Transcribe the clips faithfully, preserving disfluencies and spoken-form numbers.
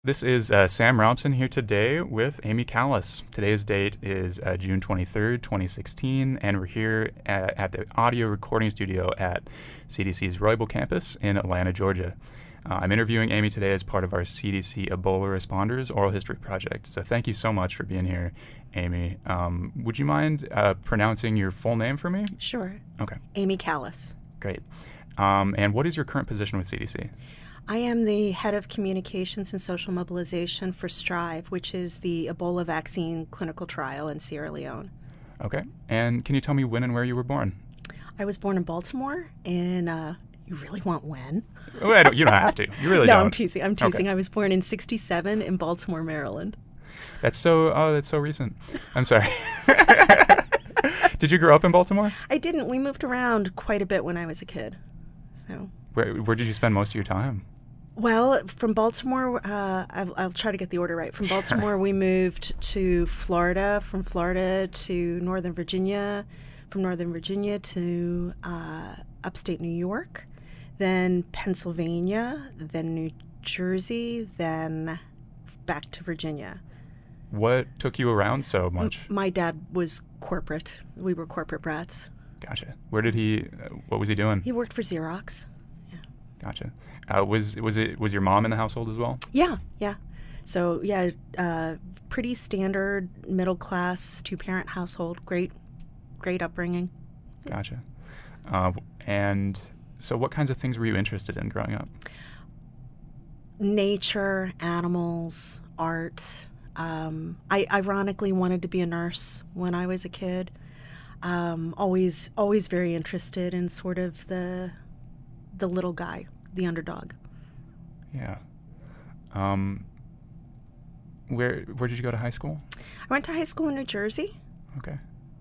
This is uh, Sam Robson here today with Amy Callis. Today's date is uh, June twenty-third, twenty sixteen, and we're here at, at the audio recording studio at C D C's Roybal campus in Atlanta, Georgia. Uh, I'm interviewing Amy today as part of our C D C Ebola Responders Oral History Project. So thank you so much for being here, Amy. Um, would you mind uh, pronouncing your full name for me? Sure. Okay. Amy Callis. Great. Um, and what is your current position with C D C? I am the head of communications and social mobilization for STRIVE, which is the Ebola vaccine clinical trial in Sierra Leone. Okay. And can you tell me when and where you were born? I was born in Baltimore, and uh, you really want when? Oh, I don't, you don't have to. You really no, don't. I'm teasing. I'm teasing. Okay. I was born in sixty-seven in Baltimore, Maryland. That's so, oh, that's so recent. I'm sorry. Did you grow up in Baltimore? I didn't. We moved around quite a bit when I was a kid. So. Where, where did you spend most of your time? Well, from Baltimore, uh, I'll, I'll try to get the order right. From Baltimore, we moved to Florida. From Florida to Northern Virginia. From Northern Virginia to uh, upstate New York. Then Pennsylvania. Then New Jersey. Then back to Virginia. What took you around so much? M- my dad was corporate. We were corporate brats. Gotcha. Where did he? Uh, what was he doing? He worked for Xerox. Yeah. Gotcha. Uh, was was it was your mom in the household as well? Yeah, yeah. So yeah, uh, pretty standard middle class two parent household. Great, great upbringing. Gotcha. Uh, and so, what kinds of things were you interested in growing up? Nature, animals, art. Um, I ironically wanted to be a nurse when I was a kid. Um, always, always very interested in sort of the the little guy, the underdog. Yeah. Um, where where did you go to high school? I went to high school in New Jersey. Okay.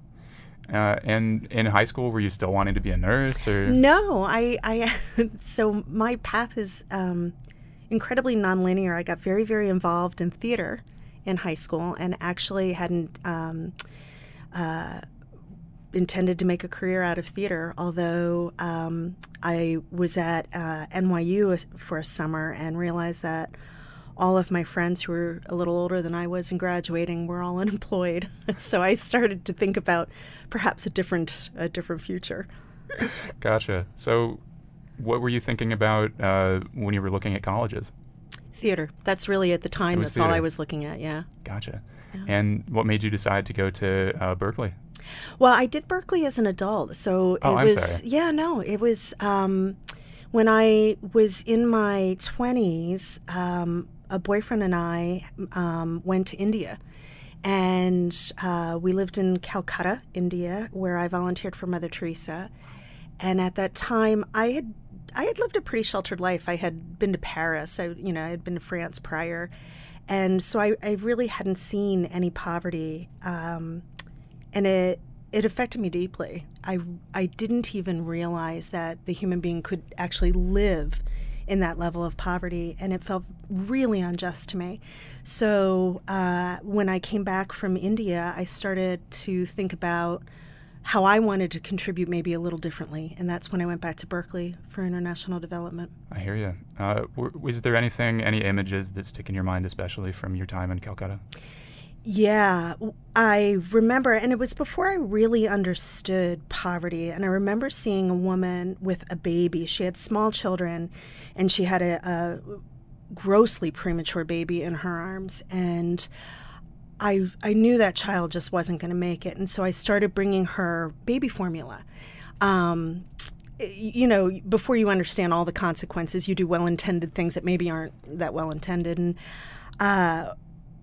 Uh, and in high school, were you still wanting to be a nurse, or? No, I, I so my path is um, incredibly nonlinear. I got very, very involved in theater in high school, and actually hadn't um, uh, intended to make a career out of theater, although um, I was at uh, N Y U for a summer and realized that all of my friends who were a little older than I was and graduating were all unemployed. So I started to think about perhaps a different a different future. Gotcha. So what were you thinking about uh, when you were looking at colleges? Theater. That's really at the time, that's theater. all I was looking at, yeah. Gotcha. Yeah. And what made you decide to go to uh, Berkeley? Well, I did Berkeley as an adult, so Oh, it I'm was sorry. yeah, no, it was um, when I was in my twenties. Um, a boyfriend and I um, went to India, and uh, we lived in Calcutta, India, where I volunteered for Mother Teresa. And at that time, I had I had lived a pretty sheltered life. I had been to Paris, I, you know, I had been to France prior, and so I, I really hadn't seen any poverty. Um, And it it affected me deeply. I, I didn't even realize that the human being could actually live in that level of poverty, and it felt really unjust to me. So uh, when I came back from India, I started to think about how I wanted to contribute maybe a little differently, and that's when I went back to Berkeley for international development. I hear you. Uh, w- was there anything, any images that stick in your mind, especially from your time in Calcutta? Yeah, I remember, and it was before I really understood poverty. And I remember seeing a woman with a baby. She had small children, and she had a, a grossly premature baby in her arms. And I I knew that child just wasn't going to make it. And so I started bringing her baby formula. Um, you know, before you understand all the consequences, you do well-intended things that maybe aren't that well-intended. And uh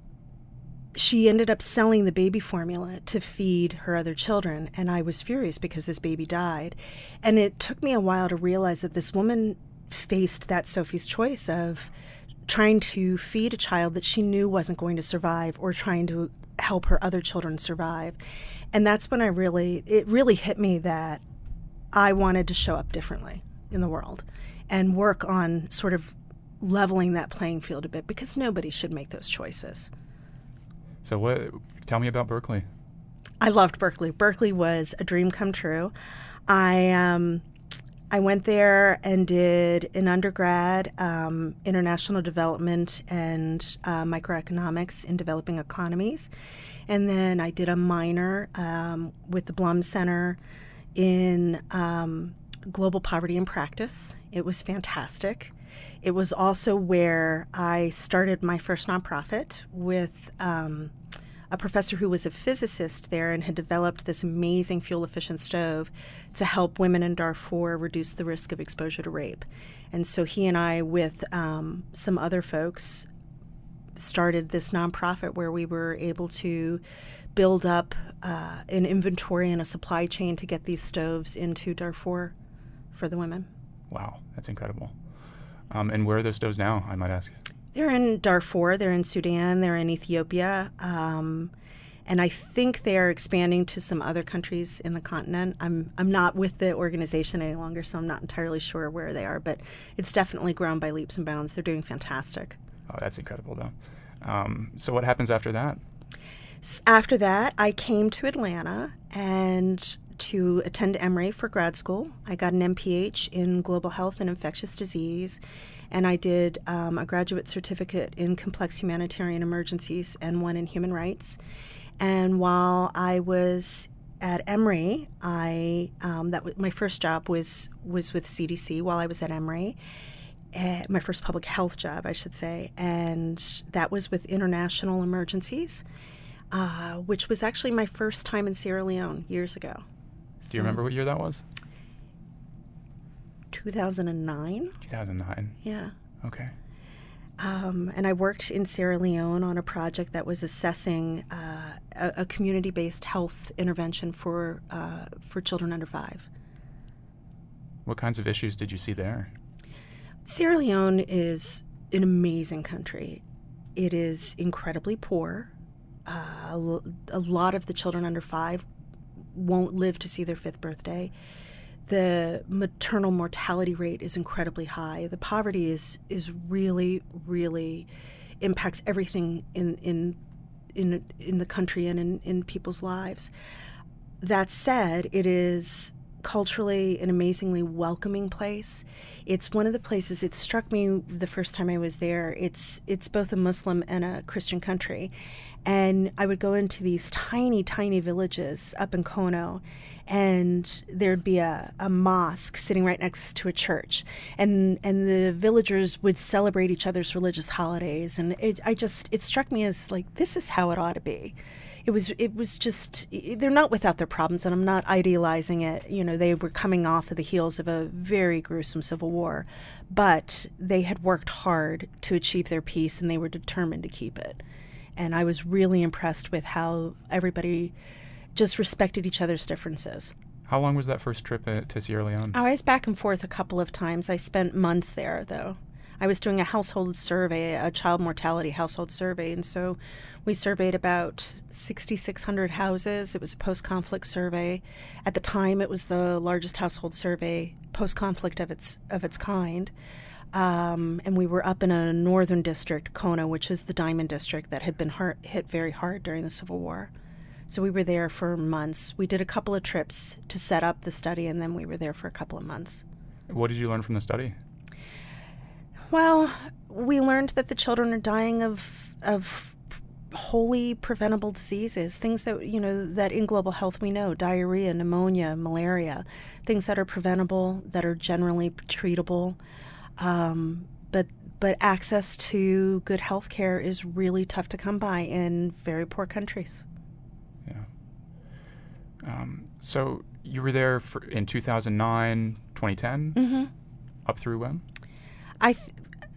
she ended up selling the baby formula to feed her other children, and I was furious because this baby died. And it took me a while to realize that this woman faced that Sophie's choice of trying to feed a child that she knew wasn't going to survive, or trying to help her other children survive. And that's when I really, it really hit me that I wanted to show up differently in the world and work on sort of leveling that playing field a bit, because nobody should make those choices. So what? Tell me about Berkeley. I loved Berkeley. Berkeley was a dream come true. I um, I went there and did an undergrad, um, international development and uh, microeconomics in developing economies. And then I did a minor um, with the Blum Center in um, global poverty in practice. It was fantastic. It was also where I started my first nonprofit with um, a professor who was a physicist there and had developed this amazing fuel-efficient stove to help women in Darfur reduce the risk of exposure to rape. And so he and I, with um, some other folks, started this nonprofit where we were able to build up uh, an inventory and a supply chain to get these stoves into Darfur for the women. Wow, that's incredible. Um, and where are those stoves now, I might ask? They're in Darfur, they're in Sudan, they're in Ethiopia, um, and I think they're expanding to some other countries in the continent. I'm I'm not with the organization any longer, so I'm not entirely sure where they are, but it's definitely grown by leaps and bounds. They're doing fantastic. Oh, that's incredible, though. Um, so what happens after that? After that, I came to Atlanta and to attend Emory for grad school. I got an M P H in global health and infectious disease, and I did um, a graduate certificate in complex humanitarian emergencies and one in human rights. And while I was at Emory, I um, that was, my first job was was with C D C while I was at Emory. Uh, my first public health job, I should say, and that was with international emergencies, uh, which was actually my first time in Sierra Leone years ago. Do you remember what year that was? two thousand nine. two thousand nine. Yeah. Okay. Um, and I worked in Sierra Leone on a project that was assessing uh, a, a community-based health intervention for uh, for children under five. What kinds of issues did you see there? Sierra Leone is an amazing country. It is incredibly poor. Uh, a lot of the children under five won't live to see their fifth birthday. The maternal mortality rate is incredibly high. The poverty is is really, really impacts everything in in in in the country and in, in people's lives. That said, it is culturally an amazingly welcoming place. It's one of the places, it struck me the first time I was there, it's it's both a Muslim and a Christian country. And I would go into these tiny, tiny villages up in Kono, and there'd be a, a mosque sitting right next to a church. And and the villagers would celebrate each other's religious holidays. And it, I just, it struck me as like, this is how it ought to be. It was it was just, they're not without their problems, and I'm not idealizing it. You know, they were coming off of the heels of a very gruesome civil war, but they had worked hard to achieve their peace, and they were determined to keep it. And I was really impressed with how everybody just respected each other's differences. How long was that first trip uh, to Sierra Leone? Oh, I was back and forth a couple of times. I spent months there, though. I was doing a household survey, a child mortality household survey, and so we surveyed about six thousand six hundred houses. It was a post-conflict survey. At the time, it was the largest household survey post-conflict of its of its kind. Um, and we were up in a northern district, Kono, which is the diamond district that had been hard, hit very hard during the Civil War. So we were there for months. We did a couple of trips to set up the study, and then we were there for a couple of months. What did you learn from the study? Well, we learned that the children are dying of of wholly preventable diseases, things that, you know, that in global health we know, diarrhea, pneumonia, malaria, things that are preventable, that are generally treatable. Um, but but access to good health care is really tough to come by in very poor countries. Yeah. Um, so you were there for, in two thousand nine, twenty ten, Mm-hmm. up through when? I th-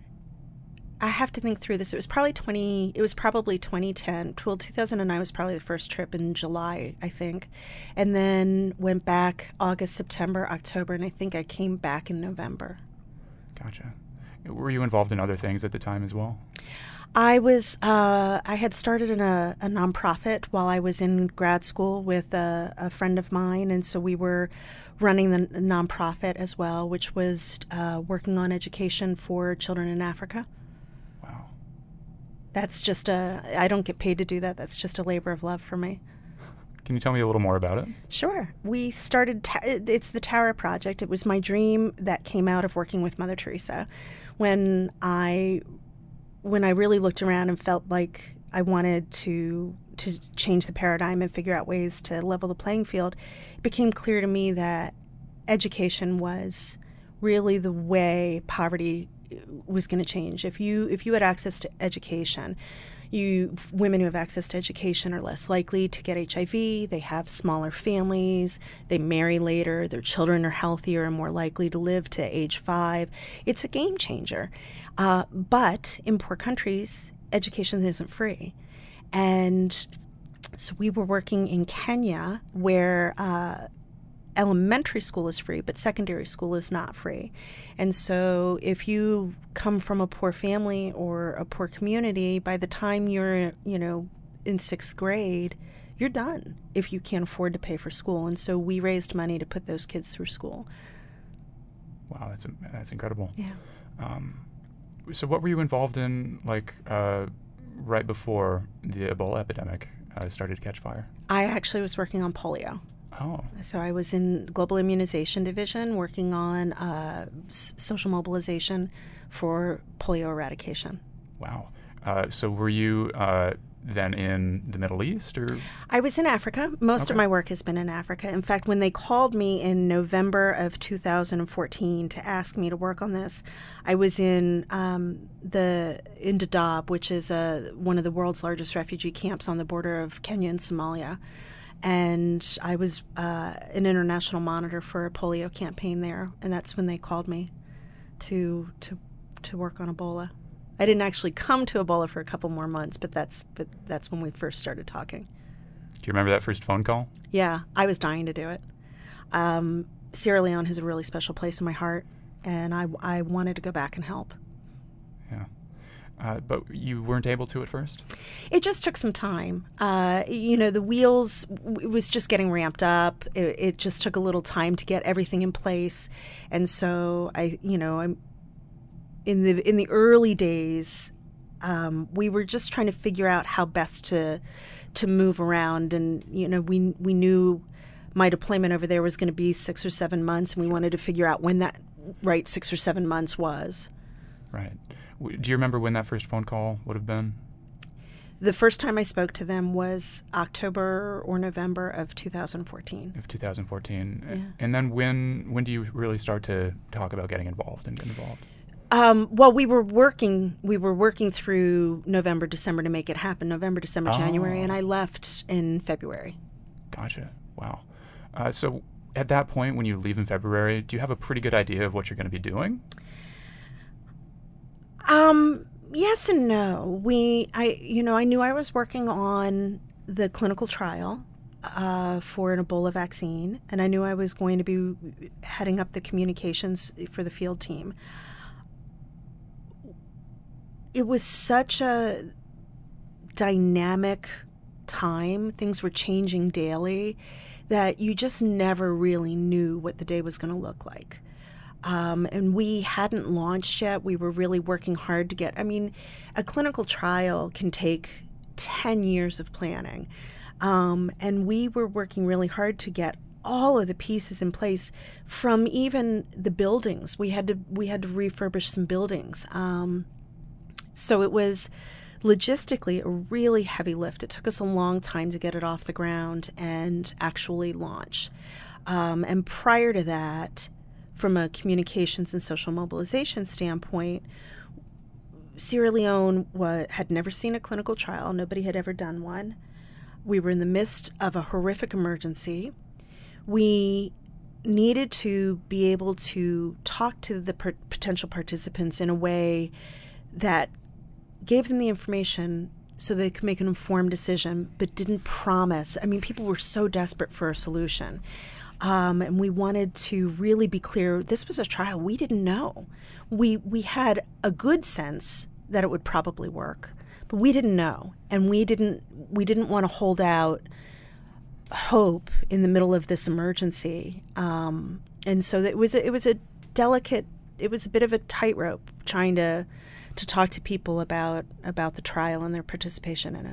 I have to think through this. It was probably twenty. It was probably twenty ten. Well, two thousand nine was probably the first trip in July, I think, and then went back August, September, October, and I think I came back in November. Gotcha. Were you involved in other things at the time as well? I was. Uh, I had started in a, a nonprofit while I was in grad school with a, a friend of mine, and so we were running the nonprofit as well, which was uh, working on education for children in Africa. Wow. That's just a. I don't get paid to do that. That's just a labor of love for me. Can you tell me a little more about it? Sure. We started, ta- it's the Tara Project. It was my dream that came out of working with Mother Teresa. When I, when I really looked around and felt like I wanted to to change the paradigm and figure out ways to level the playing field, it became clear to me that education was really the way poverty was going to change. If you if you had access to education, you women who have access to education are less likely to get H I V. They have smaller families. They marry later. Their children are healthier and more likely to live to age five. It's a game changer. Uh, but in poor countries, education isn't free. And so we were working in Kenya where uh, elementary school is free, but secondary school is not free. And so if you come from a poor family or a poor community, by the time you're, you know, in sixth grade, you're done if you can't afford to pay for school. And so we raised money to put those kids through school. Wow, that's that's incredible. Yeah. Um, so what were you involved in, like, uh, right before the Ebola epidemic uh, started to catch fire? I actually was working on polio. Oh. So I was in Global Immunization Division working on uh, s- social mobilization for polio eradication. Wow. Uh, so were you uh, then in the Middle East, or? I was in Africa. Most Okay. of my work has been in Africa. In fact, when they called me in November of two thousand fourteen to ask me to work on this, I was in um, the in Dadaab, which is uh, one of the world's largest refugee camps on the border of Kenya and Somalia. And I was uh, an international monitor for a polio campaign there, and that's when they called me to to to work on Ebola. I didn't actually come to Ebola for a couple more months, but that's but that's when we first started talking. Do you remember that first phone call? Yeah, I was dying to do it. Um, Sierra Leone has a really special place in my heart, and I, I wanted to go back and help. Yeah. Uh, but you weren't able to at first? It just took some time. Uh, you know, the wheels, it was just getting ramped up. It, it just took a little time to get everything in place. And so I, you know, I'm in the in the early days, um, we were just trying to figure out how best to to move around. And, you know, we we knew my deployment over there was going to be six or seven months, and we wanted to figure out when that right six or seven months was. Right. W- Do you remember when that first phone call would have been? The first time I spoke to them was October or November of two thousand fourteen. Of two thousand fourteen. Yeah. And then when when do you really start to talk about getting involved and get involved? Um, well, we were working. We were working through November, December to make it happen. November, December, Oh. January, and I left in February. Gotcha. Wow. Uh, so at that point, when you leave in February, do you have a pretty good idea of what you're going to be doing? Um, yes and no. We, I, you know, I knew I was working on the clinical trial uh, for an Ebola vaccine, and I knew I was going to be heading up the communications for the field team. It was such a dynamic time. Things were changing daily that you just never really knew what the day was going to look like. Um, and we hadn't launched yet. We were really working hard to get, I mean, a clinical trial can take ten years of planning. Um, and we were working really hard to get all of the pieces in place, from even the buildings. We had to, we had to refurbish some buildings. Um, so it was logistically a really heavy lift. It took us a long time to get it off the ground and actually launch. Um, and prior to that, from a communications and social mobilization standpoint, Sierra Leone wa- had never seen a clinical trial. Nobody had ever done one. We were in the midst of a horrific emergency. We needed to be able to talk to the per- potential participants in a way that gave them the information so they could make an informed decision, but didn't promise. I mean, people were so desperate for a solution. Um, and we wanted to really be clear, this was a trial we didn't know. We we had a good sense that it would probably work, but we didn't know. And we didn't we didn't want to hold out hope in the middle of this emergency. Um, and so it was a, it was a delicate, it was a bit of a tightrope trying to to talk to people about about the trial and their participation in it.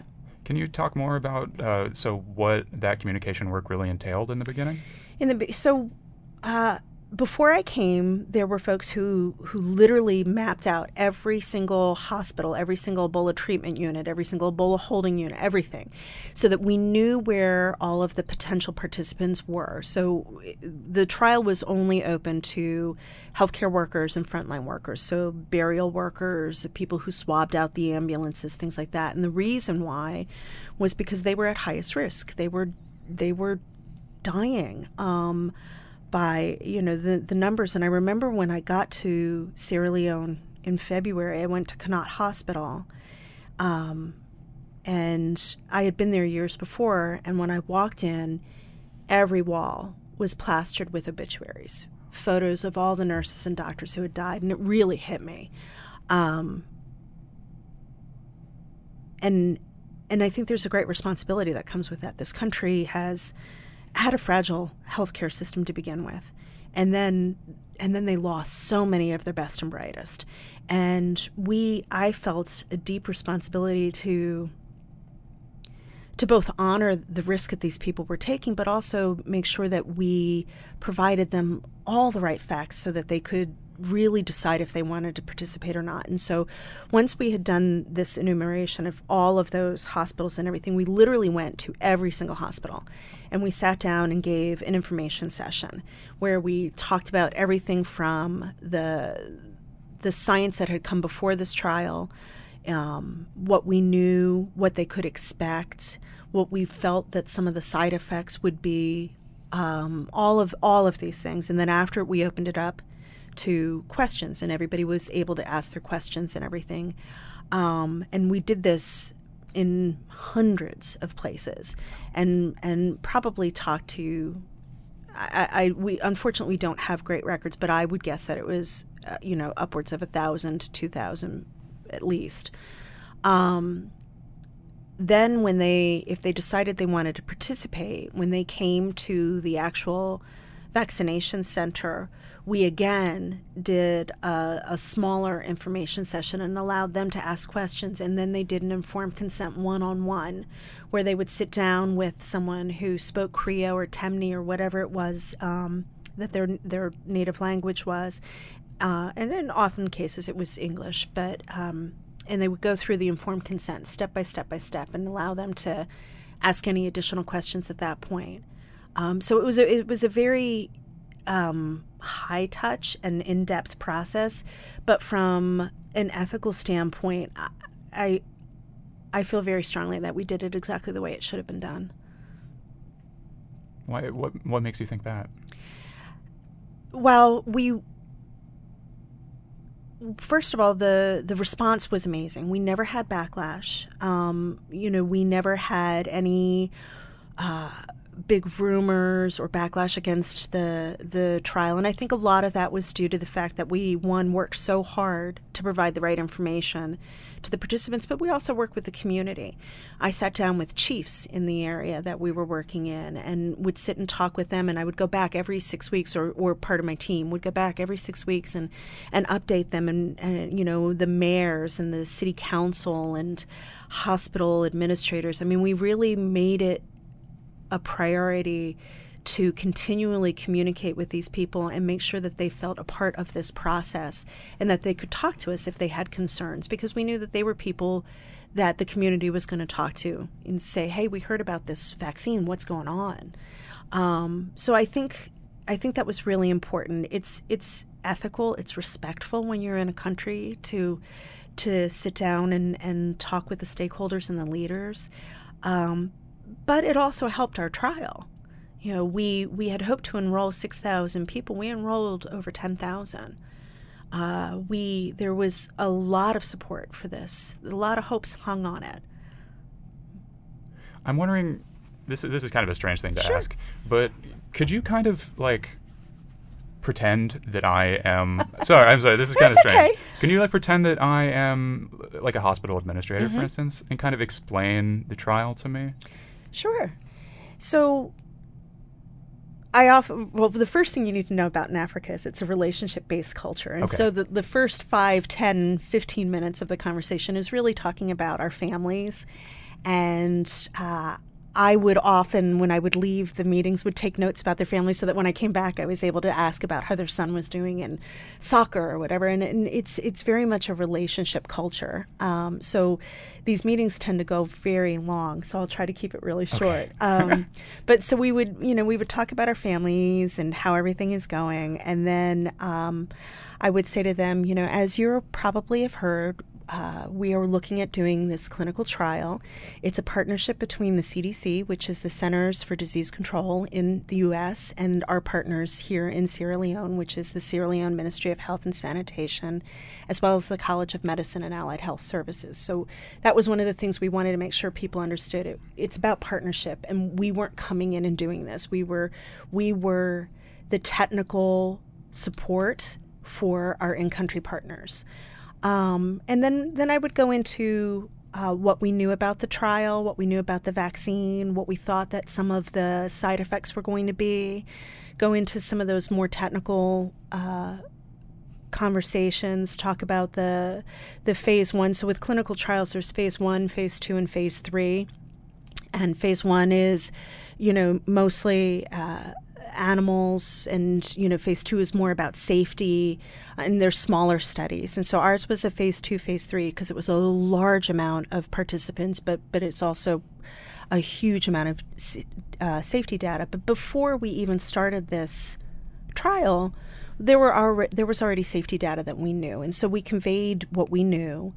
Can you talk more about uh, so what that communication work really entailed in the beginning? In the be- so uh, before I came, there were folks who who literally mapped out every single hospital, every single Ebola treatment unit, every single Ebola holding unit, everything, so that we knew where all of the potential participants were. So the trial was only open to healthcare workers and frontline workers, so burial workers, people who swabbed out the ambulances, things like that. And the reason why was because they were at highest risk. They were they were dying. Um, by, you know, the, the numbers. And I remember when I got to Sierra Leone in February, I went to Connaught Hospital. Um, and I had been there years before. And when I walked in, every wall was plastered with obituaries, photos of all the nurses and doctors who had died. And it really hit me. Um, and, and I think there's a great responsibility that comes with that. This country has had a fragile healthcare system to begin with, and then and then they lost so many of their best and brightest. And we, I felt a deep responsibility to to both honor the risk that these people were taking, but also make sure that we provided them all the right facts so that they could really decide if they wanted to participate or not. And so once we had done this enumeration of all of those hospitals and everything, we literally went to every single hospital and we sat down and gave an information session where we talked about everything from the the science that had come before this trial, um, what we knew, what they could expect, what we felt that some of the side effects would be, um, all of all of these things. And then after we opened it up to questions, and everybody was able to ask their questions and everything. Um, and we did this in hundreds of places, and and probably talked to. I, I we unfortunately we don't have great records, but I would guess that it was uh, you know upwards of a thousand to two thousand at least. Um, then when they if they decided they wanted to participate, when they came to the actual vaccination center, we again did a, a smaller information session and allowed them to ask questions. And then they did an informed consent one-on-one where they would sit down with someone who spoke Creole or Temne or whatever it was um, that their their native language was. Uh, and in often cases it was English, but um, and they would go through the informed consent step by step by step and allow them to ask any additional questions at that point. Um, so it was a, it was a very um, high touch and in-depth process, but from an ethical standpoint, I I feel very strongly that we did it exactly the way it should have been done. Why? What? What makes you think that? Well, we first of all, the the response was amazing. We never had backlash. Um, you know, we never had any Uh, big rumors or backlash against the the trial. And I think a lot of that was due to the fact that we, one, worked so hard to provide the right information to the participants, but we also worked with the community. I sat down with chiefs in the area that we were working in and would sit and talk with them, and I would go back every six weeks, or, or part of my team would go back every six weeks and, and update them, and, and, you know, the mayors and the city council and hospital administrators. I mean, we really made it a priority to continually communicate with these people and make sure that they felt a part of this process and that they could talk to us if they had concerns, because we knew that they were people that the community was going to talk to and say, hey, we heard about this vaccine, what's going on? Um, so I think I think that was really important. It's it's ethical, it's respectful when you're in a country to to sit down and, and talk with the stakeholders and the leaders. Um, But it also helped our trial. You know, we, we had hoped to enroll six thousand people. We enrolled over ten thousand. Uh, we there was a lot of support for this. A lot of hopes hung on it. I'm wondering, this is, this is kind of a strange thing to Sure. ask, but could you kind of like pretend that I am sorry, I'm sorry, this is kind of strange. Okay. Can you like pretend that I am like a hospital administrator, Mm-hmm. for instance, and kind of explain the trial to me? Sure. So I often, well, the first thing you need to know about in Africa is it's a relationship-based culture. And Okay. so the, the first five, ten, fifteen minutes of the conversation is really talking about our families. And uh, I would often, when I would leave the meetings, would take notes about their families so that when I came back, I was able to ask about how their son was doing in soccer or whatever. And, and it's it's very much a relationship culture. Um, so these meetings tend to go very long, so I'll try to keep it really short. Okay. um, but so we would, you know, we would talk about our families and how everything is going. And then um, I would say to them, you know, as you probably have heard, Uh, we are looking at doing this clinical trial. It's a partnership between the C D C, which is the Centers for Disease Control in the U S, and our partners here in Sierra Leone, which is the Sierra Leone Ministry of Health and Sanitation, as well as the College of Medicine and Allied Health Services. So that was one of the things we wanted to make sure people understood. It, it's about partnership, and we weren't coming in and doing this. We were, we were the technical support for our in-country partners. Um, and then, then I would go into uh, what we knew about the trial, what we knew about the vaccine, what we thought that some of the side effects were going to be, go into some of those more technical uh, conversations, talk about the the phase one. So with clinical trials, there's phase one, phase two, and phase three. And phase one is, you know, mostly uh, animals, and, you know, phase two is more about safety, and they're smaller studies. And so ours was a phase two, phase three, because it was a large amount of participants, but but it's also a huge amount of uh, safety data. But before we even started this trial, there were already, there was already safety data that we knew, and so we conveyed what we knew.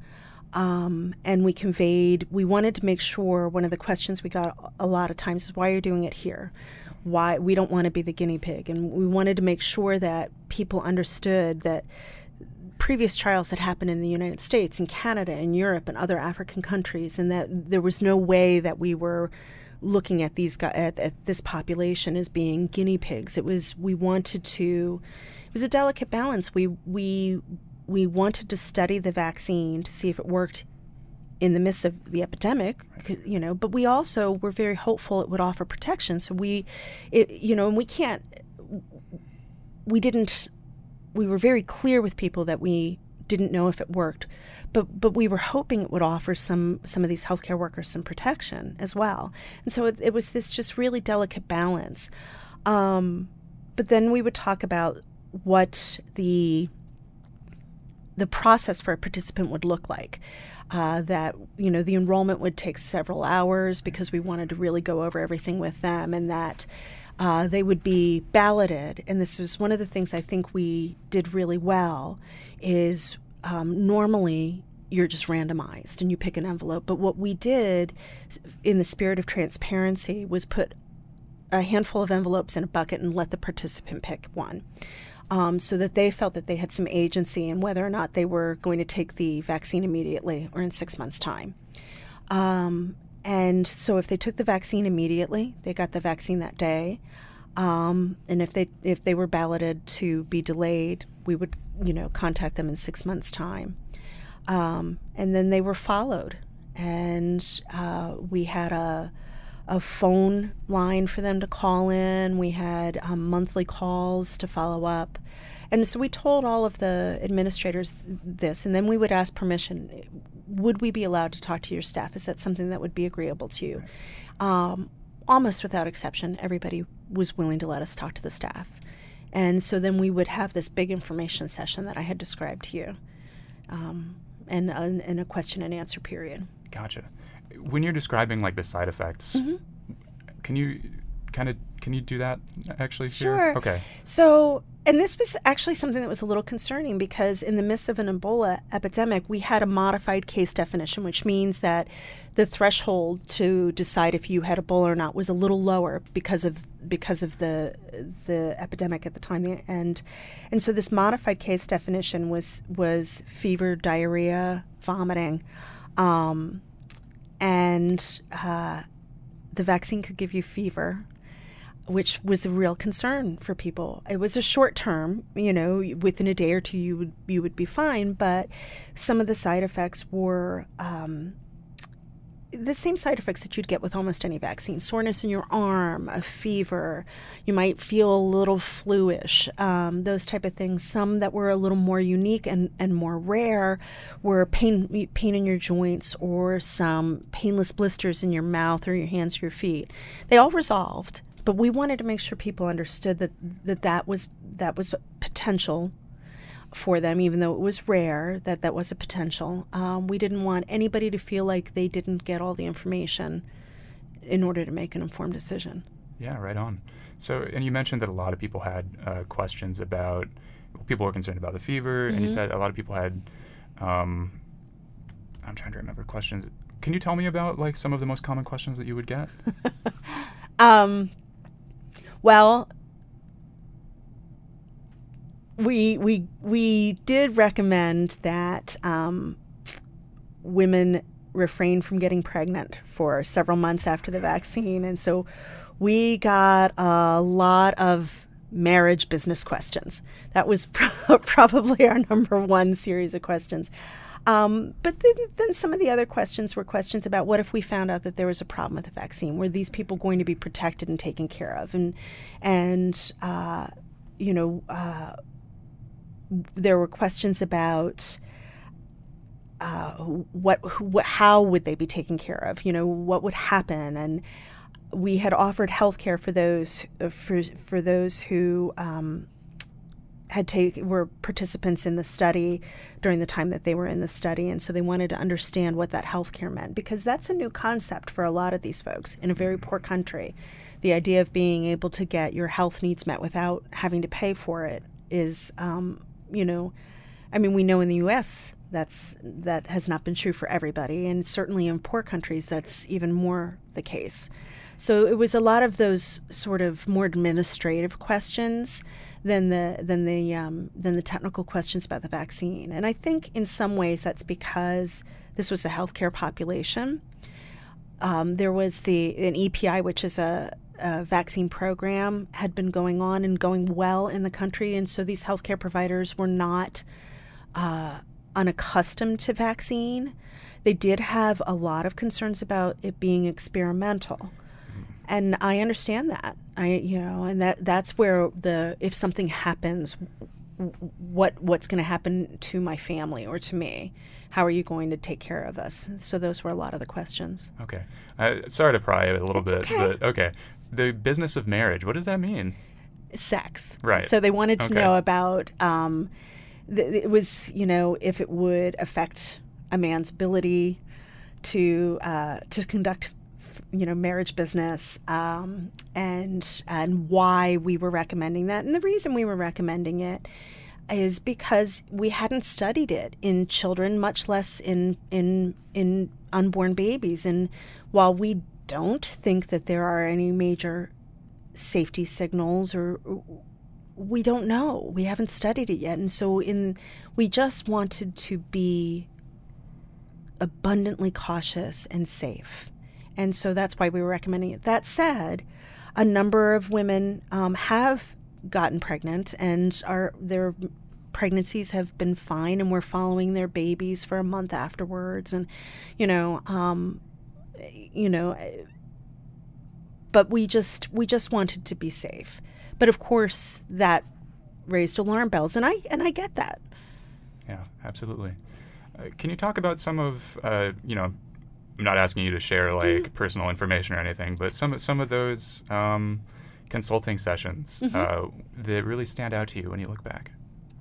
Um, and we conveyed, we wanted to make sure, one of the questions we got a lot of times is, why are you doing it here? Why we don't want to be the guinea pig. And we wanted to make sure that people understood that previous trials had happened in the United States and Canada and Europe and other African countries, and that there was no way that we were looking at these at, at this population as being guinea pigs. It was, we wanted to, it was a delicate balance. We, we, We wanted to study the vaccine to see if it worked in the midst of the epidemic, you know, but we also were very hopeful it would offer protection. So we, it, you know, and we can't, we didn't, we were very clear with people that we didn't know if it worked, but but we were hoping it would offer some some of these healthcare workers some protection as well. And so it, it was this just really delicate balance. Um, but then we would talk about what the the process for a participant would look like. Uh, that, you know, the enrollment would take several hours because we wanted to really go over everything with them, and that uh, they would be balloted. And this was one of the things I think we did really well, is um, normally you're just randomized and you pick an envelope. But what we did, in the spirit of transparency, was put a handful of envelopes in a bucket and let the participant pick one. Um, so that they felt that they had some agency in whether or not they were going to take the vaccine immediately or in six months' time. Um, and so if they took the vaccine immediately, they got the vaccine that day. Um, and if they if they were balloted to be delayed, we would, you know, contact them in six months' time. Um, and then they were followed. And uh, we had a a phone line for them to call in. We had um, monthly calls to follow up. And so we told all of the administrators this, and then we would ask permission. Would we be allowed to talk to your staff? Is that something that would be agreeable to you? Um, almost without exception, everybody was willing to let us talk to the staff. And so then we would have this big information session that I had described to you, um, and, uh, and a question and answer period. Gotcha. When you're describing like the side effects, mm-hmm. can you kind of can you do that actually? Sure. Here? Okay. So, and this was actually something that was a little concerning, because in the midst of an Ebola epidemic, we had a modified case definition, which means that the threshold to decide if you had Ebola or not was a little lower because of because of the the epidemic at the time. And and so this modified case definition was was fever, diarrhea, vomiting. Um, And uh, the vaccine could give you fever, which was a real concern for people. It was a short term, you know, within a day or two you would you would be fine. But some of the side effects were um, the same side effects that you'd get with almost any vaccine. Soreness in your arm, a fever, you might feel a little fluish, um, those type of things. Some that were a little more unique and, and more rare were pain pain in your joints or some painless blisters in your mouth or your hands or your feet. They all resolved, but we wanted to make sure people understood that that, that was that was potential for them, even though it was rare, that that was a potential. Um, we didn't want anybody to feel like they didn't get all the information in order to make an informed decision. Yeah, right on. So, and you mentioned that a lot of people had uh, questions about, people were concerned about the fever, mm-hmm. and you said a lot of people had, um, I'm trying to remember questions. Can you tell me about like some of the most common questions that you would get? um, well, We we we did recommend that um, women refrain from getting pregnant for several months after the vaccine, and so we got a lot of marriage business questions. That was pro- probably our number one series of questions. Um, but then, then some of the other questions were questions about what if we found out that there was a problem with the vaccine? Were these people going to be protected and taken care of? And and uh, you know. Uh, There were questions about uh, what, what, how would they be taken care of? You know, what would happen? And we had offered health care for those for for those who um, had take were participants in the study during the time that they were in the study, and so they wanted to understand what that health care meant, because that's a new concept for a lot of these folks in a very poor country. The idea of being able to get your health needs met without having to pay for it is. Um, You know, I mean, we know in the U S that's that has not been true for everybody, and certainly in poor countries that's even more the case. So it was a lot of those sort of more administrative questions than the than the um, than the technical questions about the vaccine. And I think in some ways that's because this was a healthcare population. Um, there was the an E P I, which is a Uh, vaccine program, had been going on and going well in the country, and so these healthcare providers were not uh, unaccustomed to vaccine. They did have a lot of concerns about it being experimental, and I understand that. I, you know, and that that's where the if something happens, what what's going to happen to my family or to me? How are you going to take care of us? So those were a lot of the questions. Okay, uh, sorry to pry a little It's bit, okay. but okay. The business of marriage, what does that mean? Sex. Right. So they wanted to okay. know about, um, th- it was, you know, if it would affect a man's ability to uh, to conduct, you know, marriage business, um, and and why we were recommending that. And the reason we were recommending it is because we hadn't studied it in children, much less in in in unborn babies. And while we don't think that there are any major safety signals, or we don't know. We haven't studied it yet. And so in we just wanted to be abundantly cautious and safe. And so that's why we were recommending it. That said, a number of women um, have gotten pregnant, and are their pregnancies have been fine, and we're following their babies for a month afterwards. And, you know, um, you know, but we just we just wanted to be safe. But of course, that raised alarm bells, and I and I get that. Yeah, absolutely. Uh, can you talk about some of, uh, you know, I'm not asking you to share like mm-hmm. personal information or anything, but some some of those um, consulting sessions mm-hmm. uh, that really stand out to you when you look back?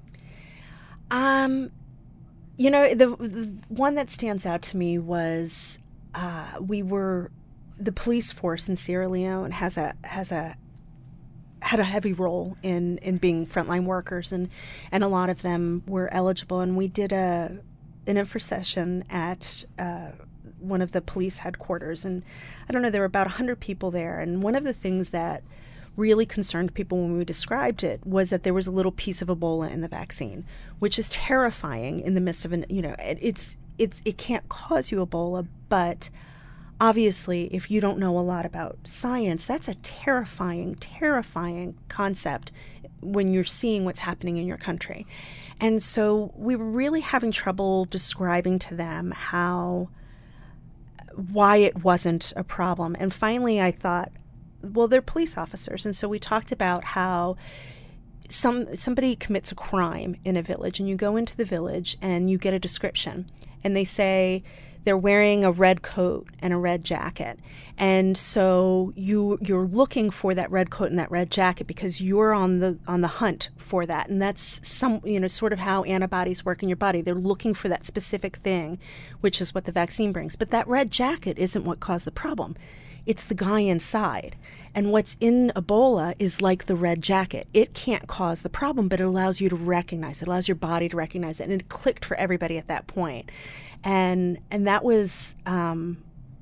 Um, you know, the, the one that stands out to me was uh, we were the police force in Sierra Leone has a has a had a heavy role in, in being frontline workers, and, and a lot of them were eligible. And we did a an info session at uh, one of the police headquarters, and I don't know, there were about one hundred people there. And one of the things that really concerned people when we described it was that there was a little piece of Ebola in the vaccine, which is terrifying in the midst of an, you know, it, it's it's it can't cause you Ebola, but obviously, if you don't know a lot about science, that's a terrifying, terrifying concept when you're seeing what's happening in your country. And so we were really having trouble describing to them how why it wasn't a problem. And finally I thought, well, they're police officers. And so we talked about how some somebody commits a crime in a village, and you go into the village and you get a description, and they say they're wearing a red coat and a red jacket. And so you you're looking for that red coat and that red jacket because you're on the on the hunt for that. And that's some you know sort of how antibodies work in your body. They're looking for that specific thing, which is what the vaccine brings. But that red jacket isn't what caused the problem. It's the guy inside. And what's in Ebola is like the red jacket. It can't cause the problem, but it allows you to recognize it. It allows your body to recognize it. And it clicked for everybody at that point. And and that was um,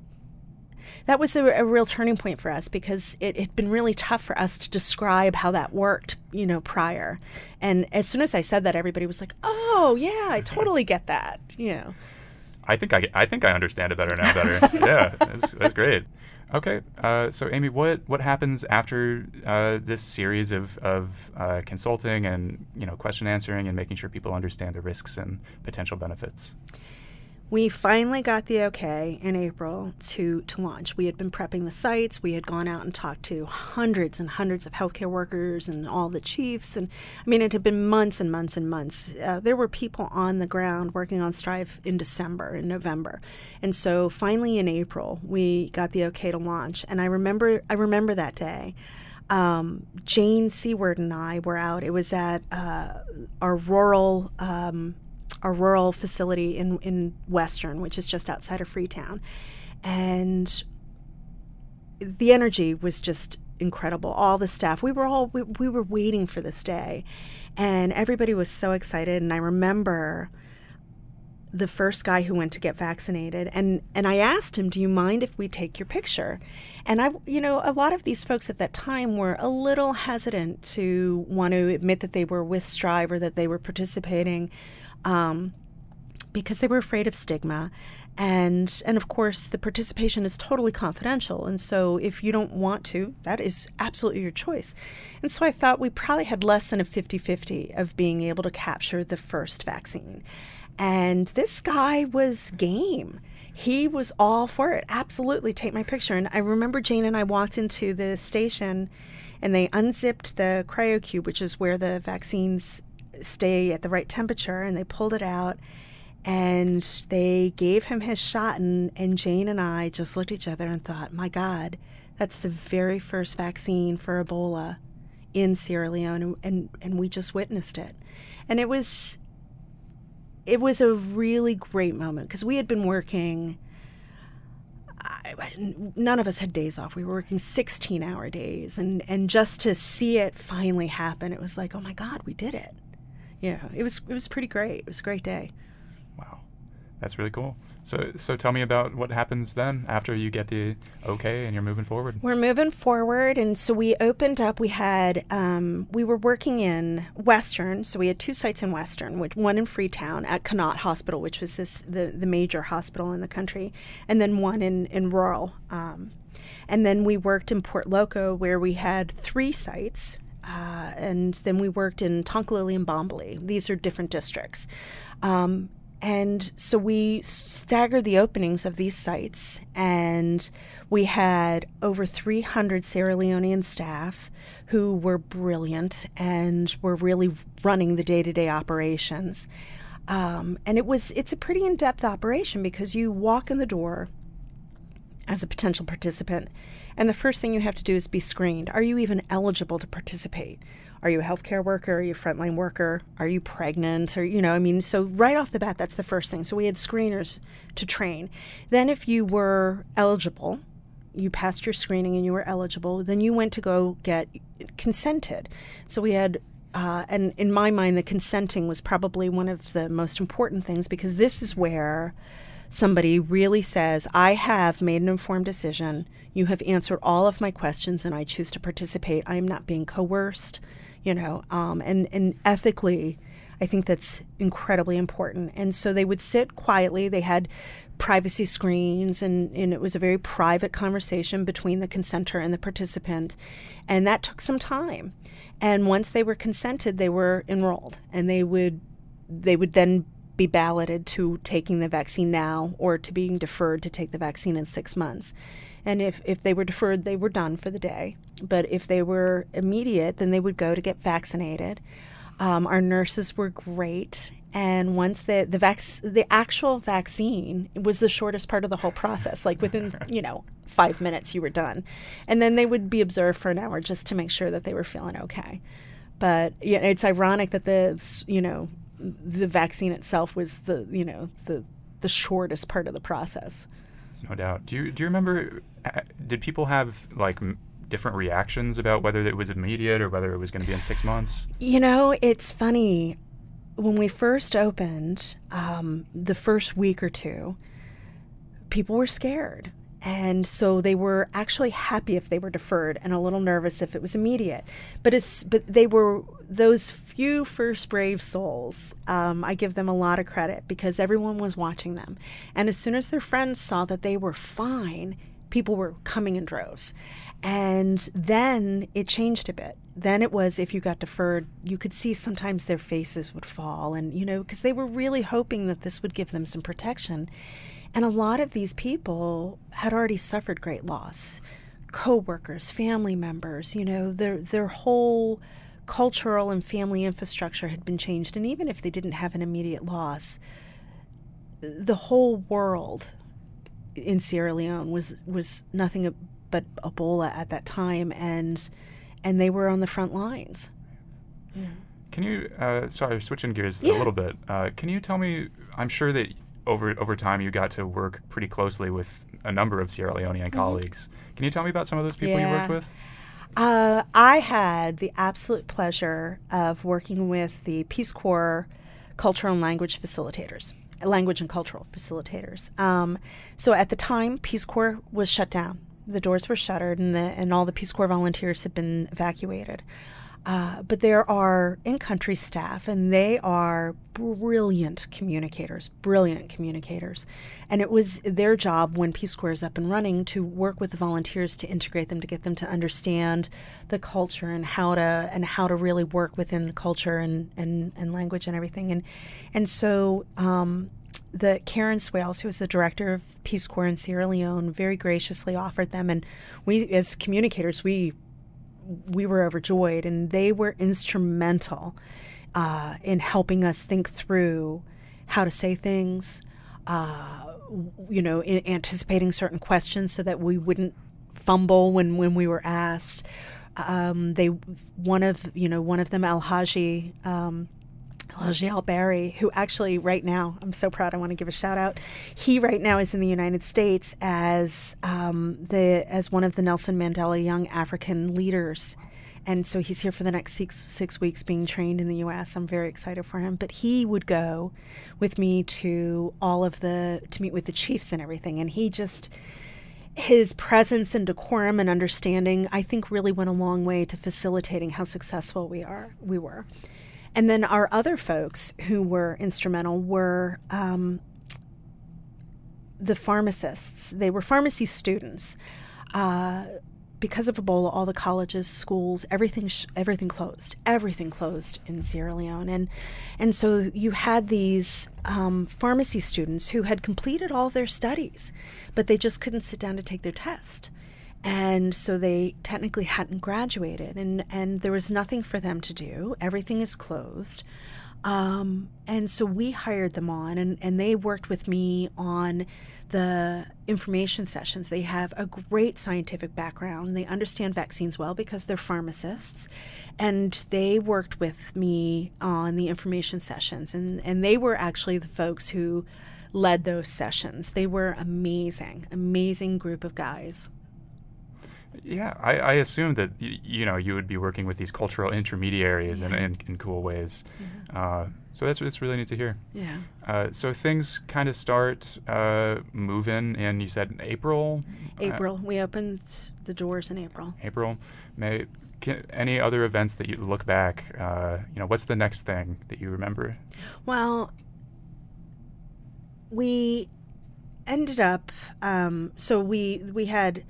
that was a, a real turning point for us, because it had been really tough for us to describe how that worked, you know, prior. And as soon as I said that, everybody was like, "Oh, yeah, I totally get that." You know. I think I, I think I understand it better now. Better, yeah, that's, that's great. Okay, uh, so Amy, what, what happens after uh, this series of of uh, consulting and you know question answering and making sure people understand the risks and potential benefits? We finally got the okay in April to, to launch. We had been prepping the sites. We had gone out and talked to hundreds and hundreds of healthcare workers and all the chiefs. And I mean, it had been months and months and months. Uh, there were people on the ground working on Strive in December and November. And so finally in April, we got the okay to launch. And I remember, I remember that day. Um, Jane Seward and I were out. It was at uh, our rural um our rural facility in, in Western, which is just outside of Freetown. And the energy was just incredible. All the staff, we were all, we, we were waiting for this day. And everybody was so excited. And I remember the first guy who went to get vaccinated, and, and I asked him, do you mind if we take your picture? And I, you know, a lot of these folks at that time were a little hesitant to want to admit that they were with Strive or that they were participating, Um, because they were afraid of stigma. And, and of course, the participation is totally confidential. And so if you don't want to, that is absolutely your choice. And so I thought we probably had less than a fifty-fifty of being able to capture the first vaccine. And this guy was game. He was all for it. Absolutely, take my picture. And I remember Jane and I walked into the station, and they unzipped the cryocube, which is where the vaccines stay at the right temperature, and they pulled it out and they gave him his shot, and, and Jane and I just looked at each other and thought, my God, that's the very first vaccine for Ebola in Sierra Leone, and, and, and we just witnessed it. And it was it was a really great moment, because we had been working, I, none of us had days off. We were working sixteen hour days, and, and just to see it finally happen, it was like, oh my God, we did it. Yeah, it was it was pretty great. It was a great day. Wow, that's really cool. So so tell me about what happens then after you get the okay and you're moving forward. We're moving forward, and so we opened up. We had um, we were working in Western, so we had two sites in Western, which one in Freetown at Connaught Hospital, which was this the the major hospital in the country, and then one in in rural. Um, and then we worked in Port Loko, where we had three sites. Uh, and then we worked in Tonkalili and Bombali. These are different districts. Um, and so we staggered the openings of these sites, and we had over three hundred Sierra Leonean staff who were brilliant and were really running the day-to-day operations. Um, and it was it's a pretty in-depth operation, because you walk in the door as a potential participant, and the first thing you have to do is be screened. Are you even eligible to participate? Are you a healthcare worker? Are you a frontline worker? Are you pregnant? Or, you know, I mean, so right off the bat, that's the first thing. So we had screeners to train. Then if you were eligible, you passed your screening and you were eligible, then you went to go get consented. So we had, uh, and in my mind, the consenting was probably one of the most important things, because this is where somebody really says, I have made an informed decision. You have answered all of my questions, and I choose to participate. I am not being coerced, you know, um, and, and ethically, I think that's incredibly important. And so they would sit quietly. They had privacy screens, and, and it was a very private conversation between the consenter and the participant. And that took some time. And once they were consented, they were enrolled, and they would they would then be balloted to taking the vaccine now or to being deferred to take the vaccine in six months. And if, if they were deferred, they were done for the day. But if they were immediate, then they would go to get vaccinated. Um, our nurses were great. And once the the vac- the actual vaccine was the shortest part of the whole process, like within, you know, five minutes you were done. And then they would be observed for an hour just to make sure that they were feeling okay. But yeah, it's ironic that the, you know, the vaccine itself was the, you know, the the shortest part of the process. No doubt. Do you do you remember, uh, did people have like m- different reactions about whether it was immediate or whether it was going to be in six months? You know, it's funny. When we first opened, um, the first week or two, people were scared. And so they were actually happy if they were deferred and a little nervous if it was immediate. But it's but they were those few first brave souls. Um, I give them a lot of credit because everyone was watching them. And as soon as their friends saw that they were fine, people were coming in droves. And then it changed a bit. Then it was if you got deferred, you could see sometimes their faces would fall. And, you know, because they were really hoping that this would give them some protection. And a lot of these people had already suffered great loss. Co-workers, family members, you know, their their whole cultural and family infrastructure had been changed. And even if they didn't have an immediate loss, the whole world in Sierra Leone was, was nothing but Ebola at that time. And and they were on the front lines. Yeah. Can you, uh, sorry, switching gears Yeah. a little bit. Uh, can you tell me, I'm sure that over over time you got to work pretty closely with a number of Sierra Leonean mm-hmm. colleagues. Can you tell me about some of those people yeah. you worked with? Uh, I had the absolute pleasure of working with the Peace Corps cultural and language facilitators, language and cultural facilitators. Um, so at the time, Peace Corps was shut down. The doors were shuttered, and the, and all the Peace Corps volunteers had been evacuated. Uh, but there are in-country staff, and they are brilliant communicators, brilliant communicators. And it was their job when Peace Corps is up and running to work with the volunteers to integrate them, to get them to understand the culture and how to and how to really work within the culture and, and, and language and everything. And and so um, the Karen Swales, who was the director of Peace Corps in Sierra Leone, very graciously offered them. And we, as communicators, we we were overjoyed, and they were instrumental uh, in helping us think through how to say things, uh, you know, in anticipating certain questions so that we wouldn't fumble when, when we were asked. Um, they, one of, you know, one of them, Alhaji, um, Alhaji Al-Barry, who actually right now, I'm so proud, I want to give a shout out. He right now is in the United States as um, the as one of the Nelson Mandela Young African Leaders. And so he's here for the next six, six weeks being trained in the U S. I'm very excited for him. But he would go with me to all of the, to meet with the chiefs and everything. And he just, his presence and decorum and understanding, I think really went a long way to facilitating how successful we are, we were. And then our other folks who were instrumental were um, the pharmacists. They were pharmacy students. Uh, because of Ebola, all the colleges, schools, everything sh- everything closed. Everything closed in Sierra Leone. And and so you had these um, pharmacy students who had completed all their studies, but they just couldn't sit down to take their test. And so they technically hadn't graduated, and, and there was nothing for them to do. Everything is closed. Um, and so we hired them on, and, and they worked with me on the information sessions. They have a great scientific background. They understand vaccines well because they're pharmacists. And they worked with me on the information sessions. And, and they were actually the folks who led those sessions. They were amazing, amazing group of guys. Yeah, I, I assumed that y- you know you would be working with these cultural intermediaries yeah. in, in in cool ways. Yeah. Uh, so that's that's really neat to hear. Yeah. Uh, so things kind of start uh, moving, and you said in April. April. Uh, we opened the doors in April. April. May can, any other events that you look back? Uh, you know, what's the next thing that you remember? Well, we ended up. Um, so we we had.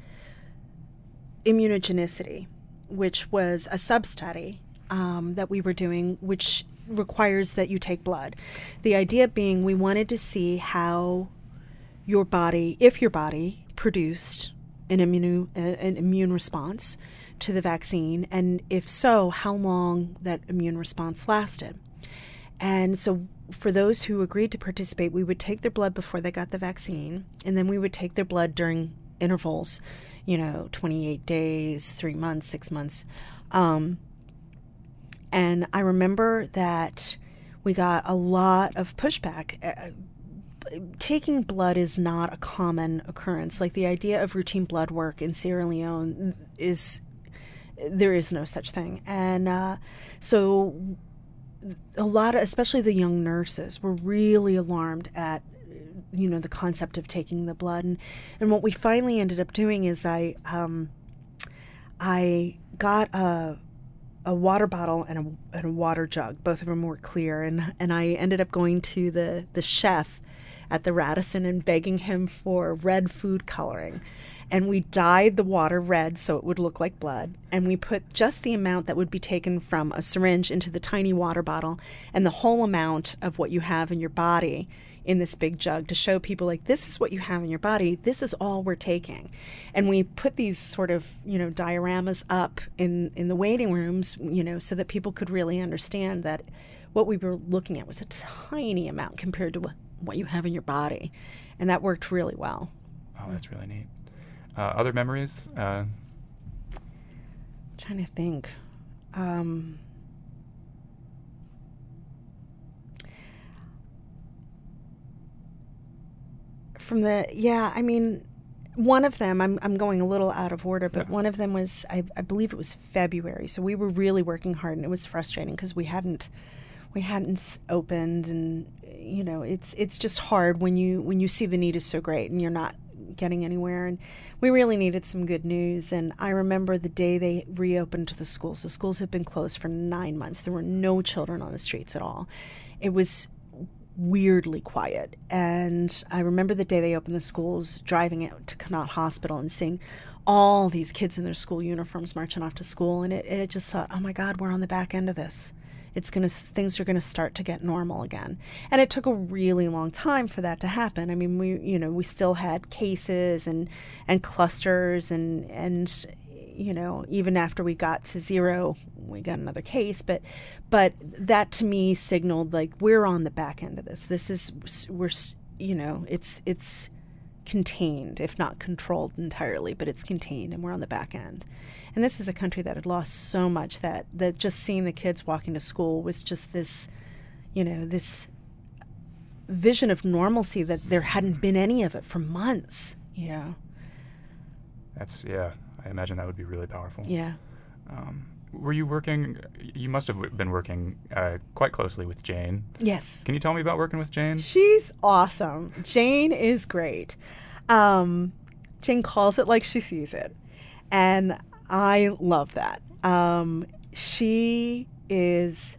Immunogenicity, which was a sub-study um, that we were doing, which requires that you take blood. The idea being we wanted to see how your body, if your body produced an immune, an immune response to the vaccine, and if so, how long that immune response lasted. And so for those who agreed to participate, we would take their blood before they got the vaccine, and then we would take their blood during intervals, you know, twenty-eight days, three months, six months. Um, and I remember that we got a lot of pushback. Uh, taking blood is not a common occurrence. Like the idea of routine blood work in Sierra Leone is, there is no such thing. And uh, so a lot of, especially the young nurses, were really alarmed at, you know, the concept of taking the blood. And, and what we finally ended up doing is I, um, I got a, a water bottle and a, and a water jug. Both of them were clear. And, and I ended up going to the, the chef at the Radisson and begging him for red food coloring. And we dyed the water red so it would look like blood. And we put just the amount that would be taken from a syringe into the tiny water bottle and the whole amount of what you have in your body in this big jug to show people, like, this is what you have in your body. This is all we're taking. And we put these sort of, you know, dioramas up in, in the waiting rooms, you know, so that people could really understand that what we were looking at was a tiny amount compared to what, what you have in your body. And that worked really well. Oh, that's really neat. Uh, other memories? Uh, trying to think. Um, from the, yeah, I mean, one of them, I'm I'm going a little out of order, but yeah. one of them was, I, I believe it was February. So we were really working hard, and it was frustrating because we hadn't, we hadn't opened, and you know, it's it's just hard when you when you see the need is so great and you're not getting anywhere. And we really needed some good news. And I remember the day they reopened the schools. The schools had been closed for nine months. There were no children on the streets at all. It was weirdly quiet. And I remember the day they opened the schools, driving out to Connaught Hospital and seeing all these kids in their school uniforms marching off to school. And it, it just thought, oh my God, we're on the back end of this. It's gonna things are gonna start to get normal again. And it took a really long time for that to happen. I mean, we you know we still had cases and and clusters and and you know even after we got to zero, we got another case. But but that to me signaled, like, we're on the back end of this. This is we're you know it's it's contained, if not controlled entirely, but it's contained, and we're on the back end. And this is a country that had lost so much that, that just seeing the kids walking to school was just this, you know, this vision of normalcy that there hadn't been any of it for months, you know. That's, yeah, I imagine that would be really powerful. Yeah. Um, were you working, you must have been working uh, quite closely with Jane. Yes. Can you tell me about working with Jane? She's awesome. Jane is great. Um, Jane calls it like she sees it. And I love that. Um, she is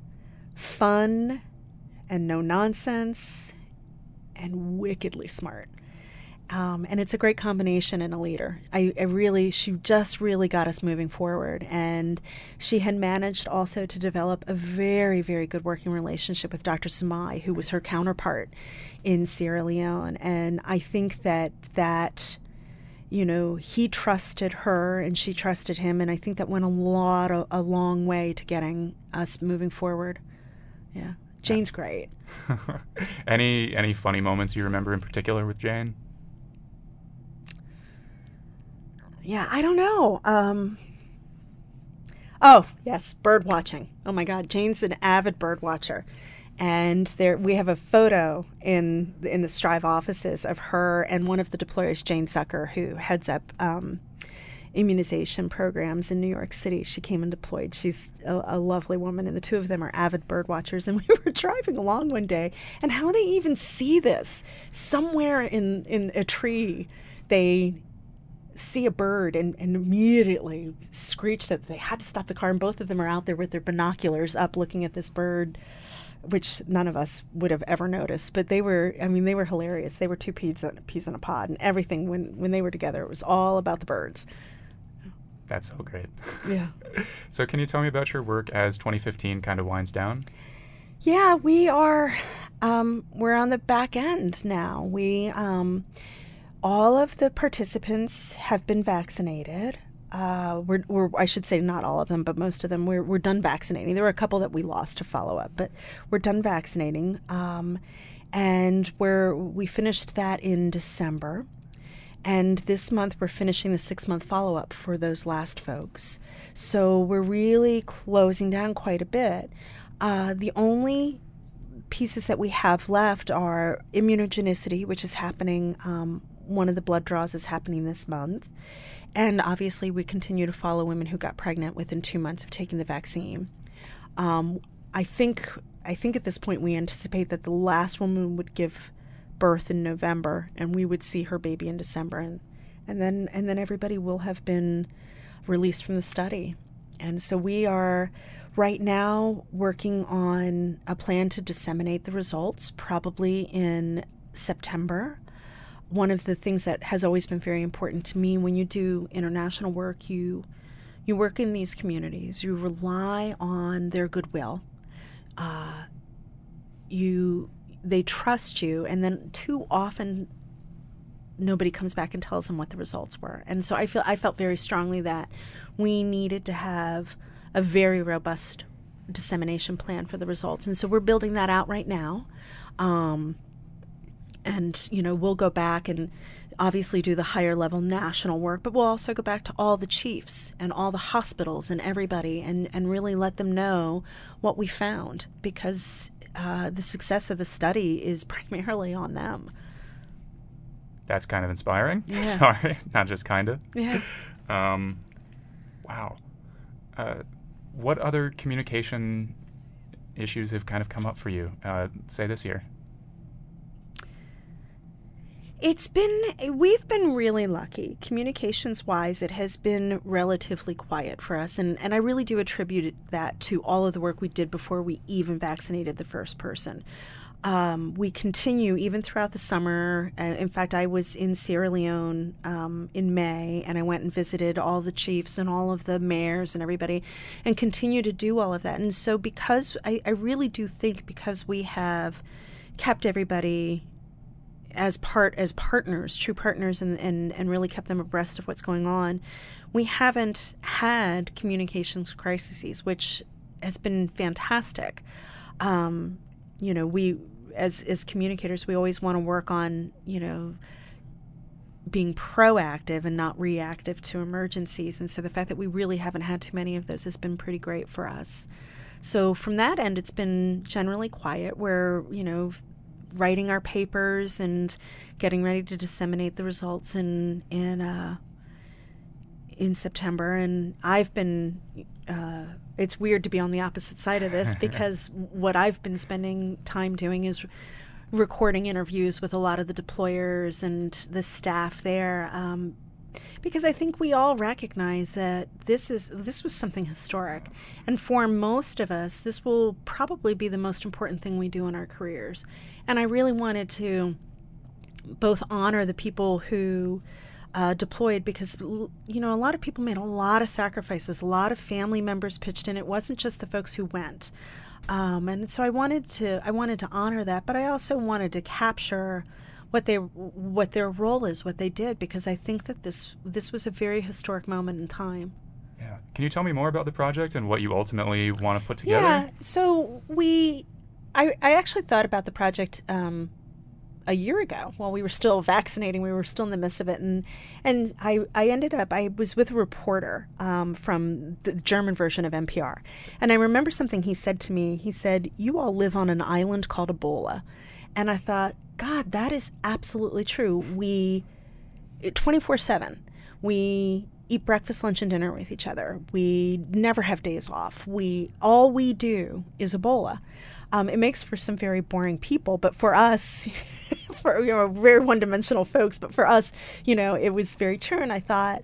fun and no nonsense and wickedly smart. Um, and it's a great combination in a leader. I, I really, she just really got us moving forward. And she had managed also to develop a very, very good working relationship with Doctor Samai, who was her counterpart in Sierra Leone. And I think that that... you know, he trusted her and she trusted him. And I think that went a lot, of, a long way to getting us moving forward. Yeah. Jane's yeah. great. any, any funny moments you remember in particular with Jane? Yeah, I don't know. Um, oh, yes. Bird watching. Oh my God. Jane's an avid bird watcher. And there, we have a photo in in the Strive offices of her and one of the deployers, Jane Zucker, who heads up um, immunization programs in New York City. She came and deployed. She's a, a lovely woman, and the two of them are avid bird watchers. And we were driving along one day, and how they even see this somewhere in in a tree, they see a bird and, and immediately screech that they had to stop the car. And both of them are out there with their binoculars up, looking at this bird, which none of us would have ever noticed. But they were, I mean, they were hilarious. They were two peas in, peas in a pod, and everything, when, when they were together, it was all about the birds. That's so great. Yeah. So can you tell me about your work as twenty fifteen kind of winds down? Yeah, we are. Um, we're on the back end now. We um, all of the participants have been vaccinated. Uh, we're, we're, I should say not all of them, but most of them. We're, we're done vaccinating. There were a couple that we lost to follow up, but we're done vaccinating. Um, and we're, we finished that in December. And this month we're finishing the six month follow up for those last folks. So we're really closing down quite a bit. Uh, the only pieces that we have left are immunogenicity, which is happening. Um, one of the blood draws is happening this month. And obviously, we continue to follow women who got pregnant within two months of taking the vaccine. Um, I think I think at this point we anticipate that the last woman would give birth in November, and we would see her baby in December, and and then and then everybody will have been released from the study. And so we are right now working on a plan to disseminate the results, probably in September. One of the things that has always been very important to me when you do international work, you you work in these communities, you rely on their goodwill. Uh, you they trust you, and then too often nobody comes back and tells them what the results were. And so I feel I felt very strongly that we needed to have a very robust dissemination plan for the results. And so we're building that out right now. Um, and, you know, we'll go back and obviously do the higher level national work, but we'll also go back to all the chiefs and all the hospitals and everybody and, and really let them know what we found, because uh, the success of the study is primarily on them. That's kind of inspiring. Yeah. Sorry, not just kind of. Yeah. Um, wow. Uh, what other communication issues have kind of come up for you, uh, say this year? It's been, we've been really lucky. Communications wise, it has been relatively quiet for us. And, and I really do attribute that to all of the work we did before we even vaccinated the first person. Um, we continue even throughout the summer. Uh, in fact, I was in Sierra Leone um, in May, and I went and visited all the chiefs and all of the mayors and everybody, and continue to do all of that. And so because I, I really do think because we have kept everybody as part as partners, true partners, and, and, and really kept them abreast of what's going on, we haven't had communications crises, which has been fantastic. Um, you know, we as as communicators, we always want to work on, you know, being proactive and not reactive to emergencies. And so the fact that we really haven't had too many of those has been pretty great for us. So from that end, it's been generally quiet. We're, you know, writing our papers and getting ready to disseminate the results in in uh, in September. And I've been uh, it's weird to be on the opposite side of this because what I've been spending time doing is recording interviews with a lot of the deployers and the staff there, um, because I think we all recognize that this is this was something historic, and for most of us, this will probably be the most important thing we do in our careers. And I really wanted to both honor the people who uh, deployed, because, you know, a lot of people made a lot of sacrifices. A lot of family members pitched in. It wasn't just the folks who went. Um, and so I wanted to I wanted to honor that, but I also wanted to capture what they what their role is, what they did, because I think that this this was a very historic moment in time. Yeah. Can you tell me more about the project and what you ultimately want to put together? Yeah. So we, I I actually thought about the project um, a year ago while we were still vaccinating. We were still in the midst of it, and and I I ended up I was with a reporter um, from the German version of N P R, and I remember something he said to me. He said, "You all live on an island called Ebola," and I thought, God, that is absolutely true. We, twenty-four seven, we eat breakfast, lunch, and dinner with each other. We never have days off. We, all we do is Ebola. Um, it makes for some very boring people, but for us, for, you know, very one-dimensional folks, but for us, you know, it was very true. And I thought,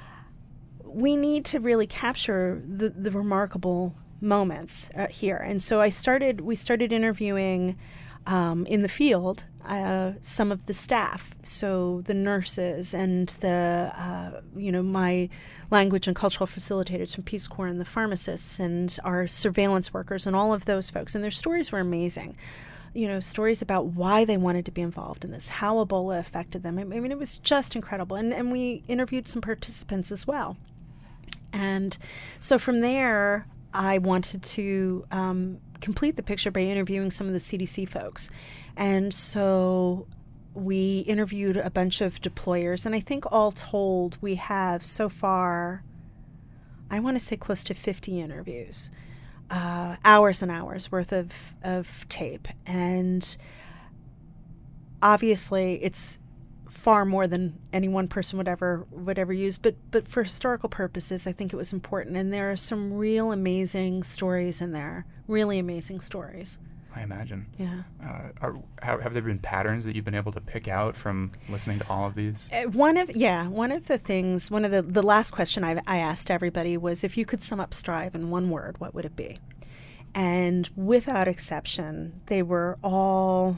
we need to really capture the, the remarkable moments uh, here. And so I started, we started interviewing um, in the field, uh, some of the staff, so the nurses and the, uh, you know, my language and cultural facilitators from Peace Corps and the pharmacists and our surveillance workers and all of those folks. And their stories were amazing. You know, stories about why they wanted to be involved in this, how Ebola affected them. I mean, it was just incredible. And, and we interviewed some participants as well. And so from there, I wanted to um, complete the picture by interviewing some of the C D C folks. And so we interviewed a bunch of deployers. And I think all told, we have so far, I want to say close to fifty interviews. Uh, hours and hours worth of, of tape. And obviously it's far more than any one person would ever would ever use. But, but for historical purposes, I think it was important. And there are some real amazing stories in there, really amazing stories. I imagine. Yeah. Uh, are, have, have there been patterns that you've been able to pick out from listening to all of these? Uh, one of yeah, one of the things, one of the the last question I, I asked everybody was, if you could sum up Strive in one word, what would it be? And without exception, they were all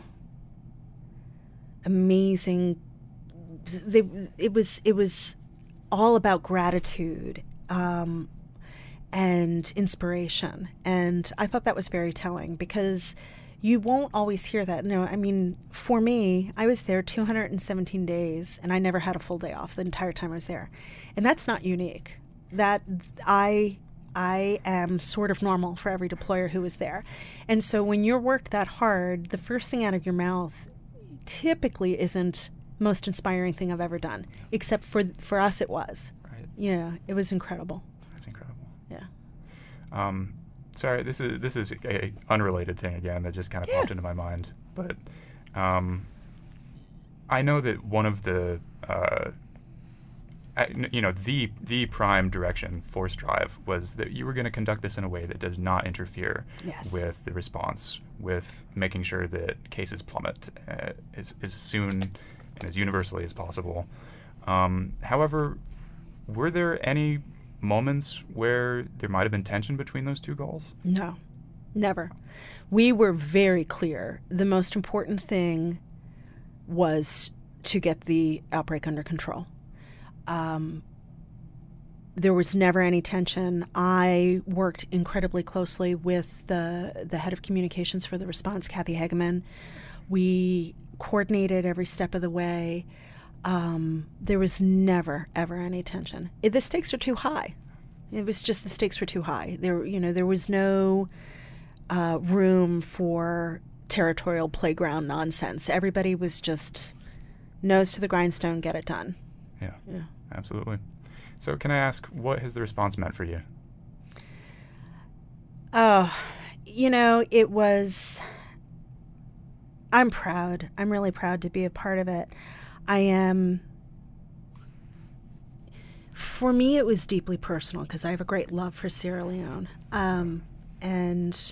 amazing. They it was it was all about gratitude um, and inspiration, and I thought that was very telling, because you won't always hear that. No, I mean, for me, I was there two hundred seventeen days, and I never had a full day off the entire time I was there, and that's not unique. That I I am sort of normal for every deployer who was there, and so when you're worked that hard, the first thing out of your mouth typically isn't most inspiring thing I've ever done, except for for us it was. Right. Yeah, it was incredible. That's incredible. Yeah. Um, sorry, this is this is a unrelated thing again that just kind of Yeah. popped into my mind, but um, I know that one of the uh, I, you know the the prime direction for Strive was that you were going to conduct this in a way that does not interfere Yes. with the response, with making sure that cases plummet uh, as as soon and as universally as possible. Um, however, were there any moments where there might have been tension between those two goals? No, never. We were very clear. The most important thing was to get the outbreak under control. Um, there was never any tension. I worked incredibly closely with the the head of communications for the response, Kathy Hageman. We coordinated every step of the way. Um, there was never, ever any tension. It, the stakes are too high. It was just the stakes were too high. There, you know, there was no uh, room for territorial playground nonsense. Everybody was just nose to the grindstone, get it done. Yeah, Yeah. absolutely. So can I ask, what has the response meant for you? Oh, you know, it was, I'm proud. I'm really proud to be a part of it. I am, for me, it was deeply personal because I have a great love for Sierra Leone. Um, and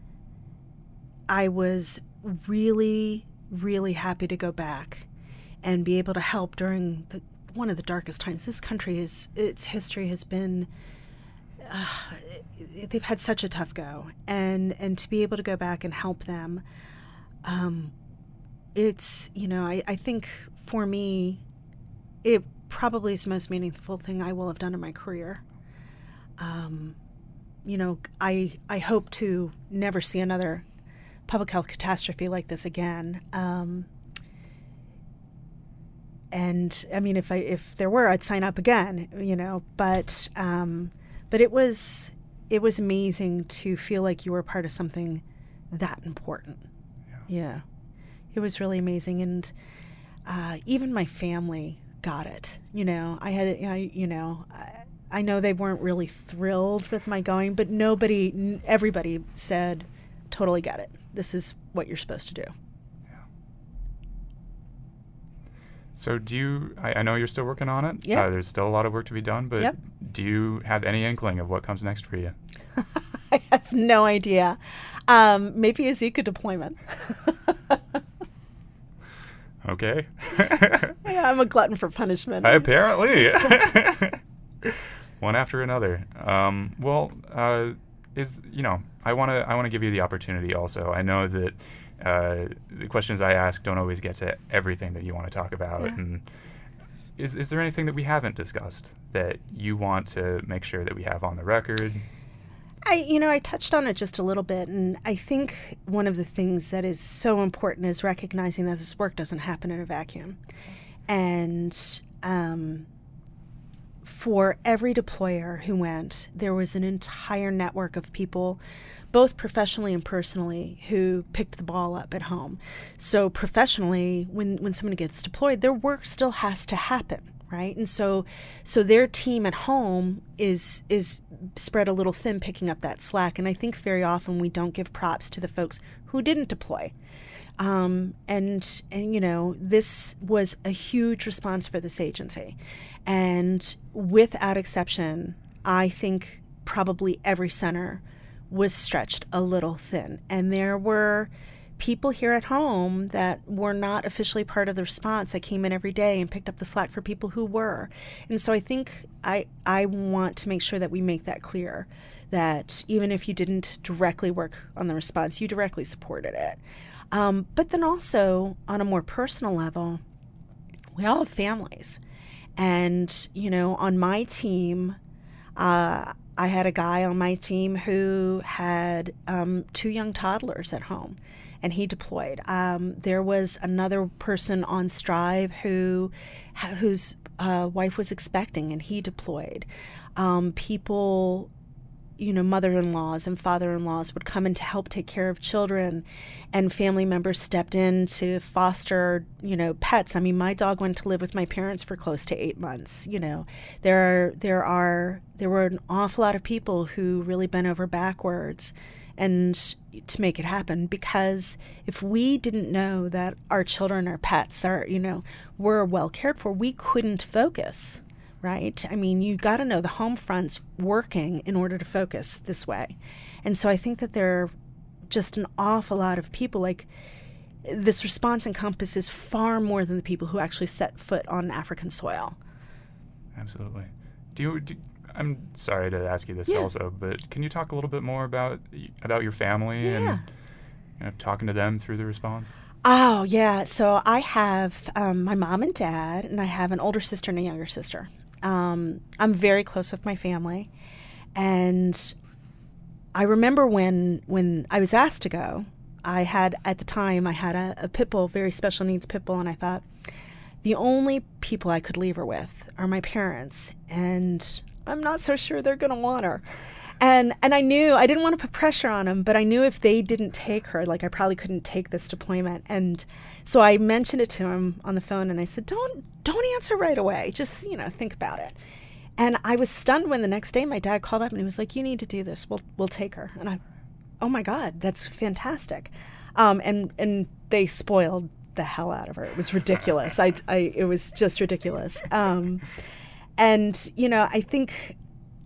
I was really, really happy to go back and be able to help during the, one of the darkest times. This country is, its history has been, uh, they've had such a tough go. And, and to be able to go back and help them, um, it's, you know, I, I think for me, it probably is the most meaningful thing I will have done in my career. Um, you know, I I hope to never see another public health catastrophe like this again. Um, and I mean, if I if there were, I'd sign up again. You know, but um, but it was it was amazing to feel like you were part of something that important. Yeah. Yeah, it was really amazing, and uh, even my family got it. You know, I had, I, you know, I, I know they weren't really thrilled with my going, but nobody, n- everybody said, totally get it. This is what you're supposed to do. Yeah. So do you, I, I know you're still working on it. Yeah. Uh, there's still a lot of work to be done, but Yep. do you have any inkling of what comes next for you? I have no idea. Um, maybe a Zika deployment. Okay. Yeah, I'm a glutton for punishment. Apparently. One after another. Um, well, uh, is, you know, I want to I want to give you the opportunity also. I know that uh, the questions I ask don't always get to everything that you want to talk about. Yeah. And is is there anything that we haven't discussed that you want to make sure that we have on the record? I, you know, I touched on it just a little bit, and I think one of the things that is so important is recognizing that this work doesn't happen in a vacuum. And um, for every deployer who went, there was an entire network of people, both professionally and personally, who picked the ball up at home. So professionally, when, when somebody gets deployed, their work still has to happen, right? And so so their team at home is is spread a little thin picking up that slack. And I think very often we don't give props to the folks who didn't deploy. Um, and, and, you know, this was a huge response for this agency. And without exception, I think probably every center was stretched a little thin. And there were people here at home that were not officially part of the response that came in every day and picked up the slack for people who were. And so I think I I want to make sure that we make that clear, that even if you didn't directly work on the response, you directly supported it. Um, but then also on a more personal level, we all have families. And, you know, on my team, uh, I had a guy on my team who had um, two young toddlers at home, and he deployed. Um, there was another person on Strive who whose uh, wife was expecting, and he deployed. Um, people, you know, mother-in-laws and father-in-laws would come in to help take care of children, and family members stepped in to foster, you know, pets. I mean, my dog went to live with my parents for close to eight months. You know, there are there are there were an awful lot of people who really bent over backwards and to make it happen, because if we didn't know that our children, our pets, are, you know, were well cared for, we couldn't focus. Right? I mean, you got to know the home front's working in order to focus this way. And so I think that there are just an awful lot of people, like, this response encompasses far more than the people who actually set foot on African soil. Absolutely. Do you, do, I'm sorry to ask you this Yeah. also, but can you talk a little bit more about about your family Yeah. and, you know, talking to them through the response? Oh, yeah. So I have um, my mom and dad, and I have an older sister and a younger sister. Um, I'm very close with my family, and I remember when when I was asked to go, I had, at the time, I had a, a pit bull, very special needs pit bull, and I thought, the only people I could leave her with are my parents, and I'm not so sure they're going to want her. And and I knew, I didn't want to put pressure on them, but I knew if they didn't take her, like, I probably couldn't take this deployment. And so I mentioned it to him on the phone, and I said, don't don't answer right away. Just, you know, think about it. And I was stunned when the next day my dad called up and he was like, you need to do this. We'll we'll take her. And I, oh my God, that's fantastic. Um, and and they spoiled the hell out of her. It was ridiculous. I, I it was just ridiculous. Um, and, you know, I think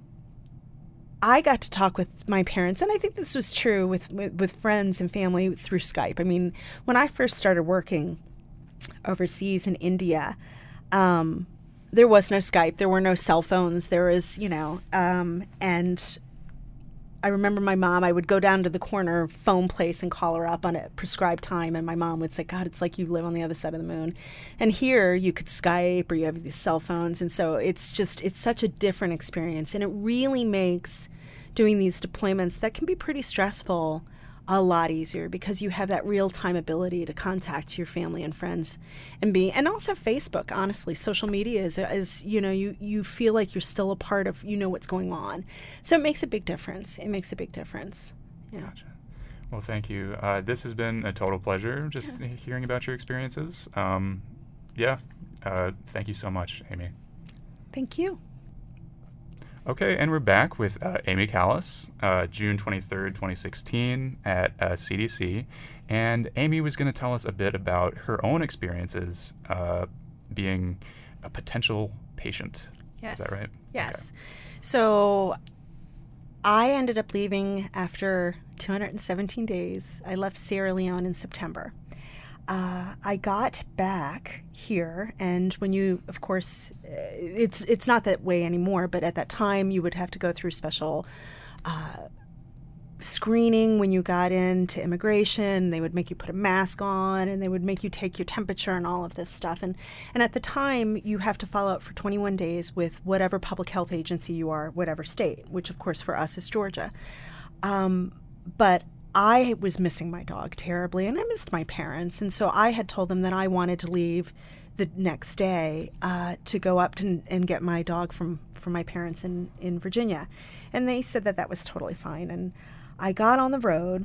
I got to talk with my parents, and I think this was true with, with, with friends and family through Skype. I mean, when I first started working overseas in India, um, there was no Skype. There were no cell phones. There was, you know, um, and I remember my mom, I would go down to the corner phone place and call her up on a prescribed time, and my mom would say, God, it's like you live on the other side of the moon. And here you could Skype, or you have these cell phones, and so it's just, it's such a different experience, and it really makes doing these deployments that can be pretty stressful a lot easier, because you have that real-time ability to contact your family and friends, and be, and also Facebook, honestly, social media is, is you know, you, you feel like you're still a part of, you know, what's going on. So it makes a big difference. It makes a big difference. Yeah. Gotcha. Well, thank you. Uh, this has been a total pleasure, just Yeah. hearing about your experiences. Um, yeah. Uh, thank you so much, Amy. Thank you. Okay, and we're back with uh, Amy Callis, uh, June twenty-third, twenty sixteen at uh, C D C. And Amy was going to tell us a bit about her own experiences uh, being a potential patient. Yes. Is that right? Yes. Okay. So I ended up leaving after two hundred seventeen days. I left Sierra Leone in September. Uh, I got back here, and when you, of course, it's it's not that way anymore, but at that time you would have to go through special uh, screening when you got into immigration. They would make you put a mask on, and they would make you take your temperature and all of this stuff. And and at the time, you have to follow up for twenty-one days with whatever public health agency you are, whatever state, which of course for us is Georgia. Um, but I was missing my dog terribly, and I missed my parents. And so I had told them that I wanted to leave the next day uh, to go up to, and get my dog from, from my parents in, in Virginia. And they said that that was totally fine. And I got on the road,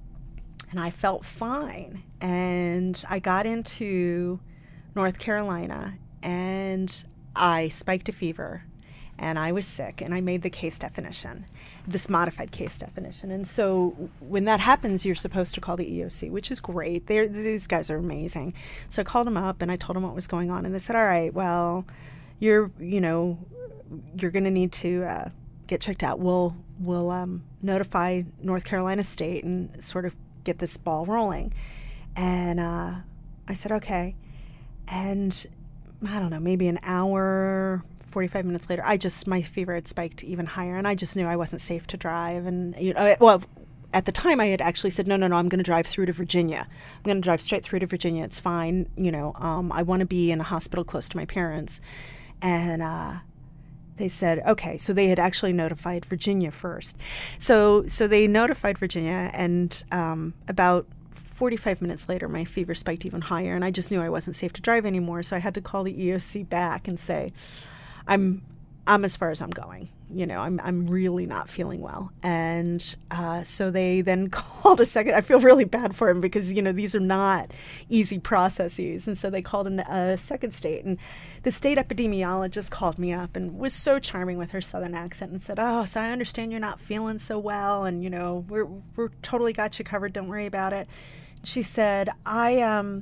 and I felt fine. And I got into North Carolina, and I spiked a fever, and I was sick, and I made the case definition, this modified case definition. And so when that happens, you're supposed to call the E O C, which is great. They're, these guys are amazing. So I called them up, and I told them what was going on. And they said, all right, well, you're, you know, you're going to need to uh, get checked out. We'll, we'll um, notify North Carolina State and sort of get this ball rolling. And uh, I said, okay. And I don't know, maybe an hour, forty-five minutes later, I just, my fever had spiked even higher, and I just knew I wasn't safe to drive. And, you know, well, at the time I had actually said, no, no, no, I'm going to drive through to Virginia. I'm going to drive straight through to Virginia. It's fine. You know, um, I want to be in a hospital close to my parents. And uh, they said, okay. So they had actually notified Virginia first. So, so they notified Virginia, and um, about forty-five minutes later, my fever spiked even higher, and I just knew I wasn't safe to drive anymore. So I had to call the E O C back and say, I'm I'm as far as I'm going. You know, I'm I'm really not feeling well. And uh, so they then called a second. I feel really bad for him because, you know, these are not easy processes. And so they called in a second state. And the state epidemiologist called me up and was so charming with her Southern accent and said, oh, so I understand you're not feeling so well. And, you know, we're, we're totally got you covered. Don't worry about it. She said, I, um,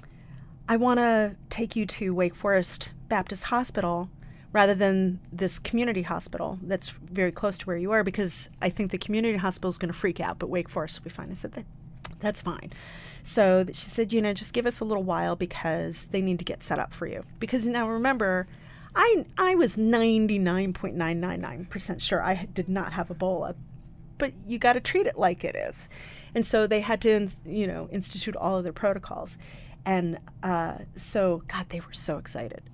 I want to take you to Wake Forest Baptist Hospital rather than this community hospital that's very close to where you are, because I think the community hospital is going to freak out, but Wake Forest will be fine. I said, that, that's fine. So she said, you know, just give us a little while because they need to get set up for you. Because now remember, I I was ninety-nine point nine nine nine percent sure I did not have Ebola, but you got to treat it like it is. And so they had to, you know, institute all of their protocols. And uh, so, God, they were so excited.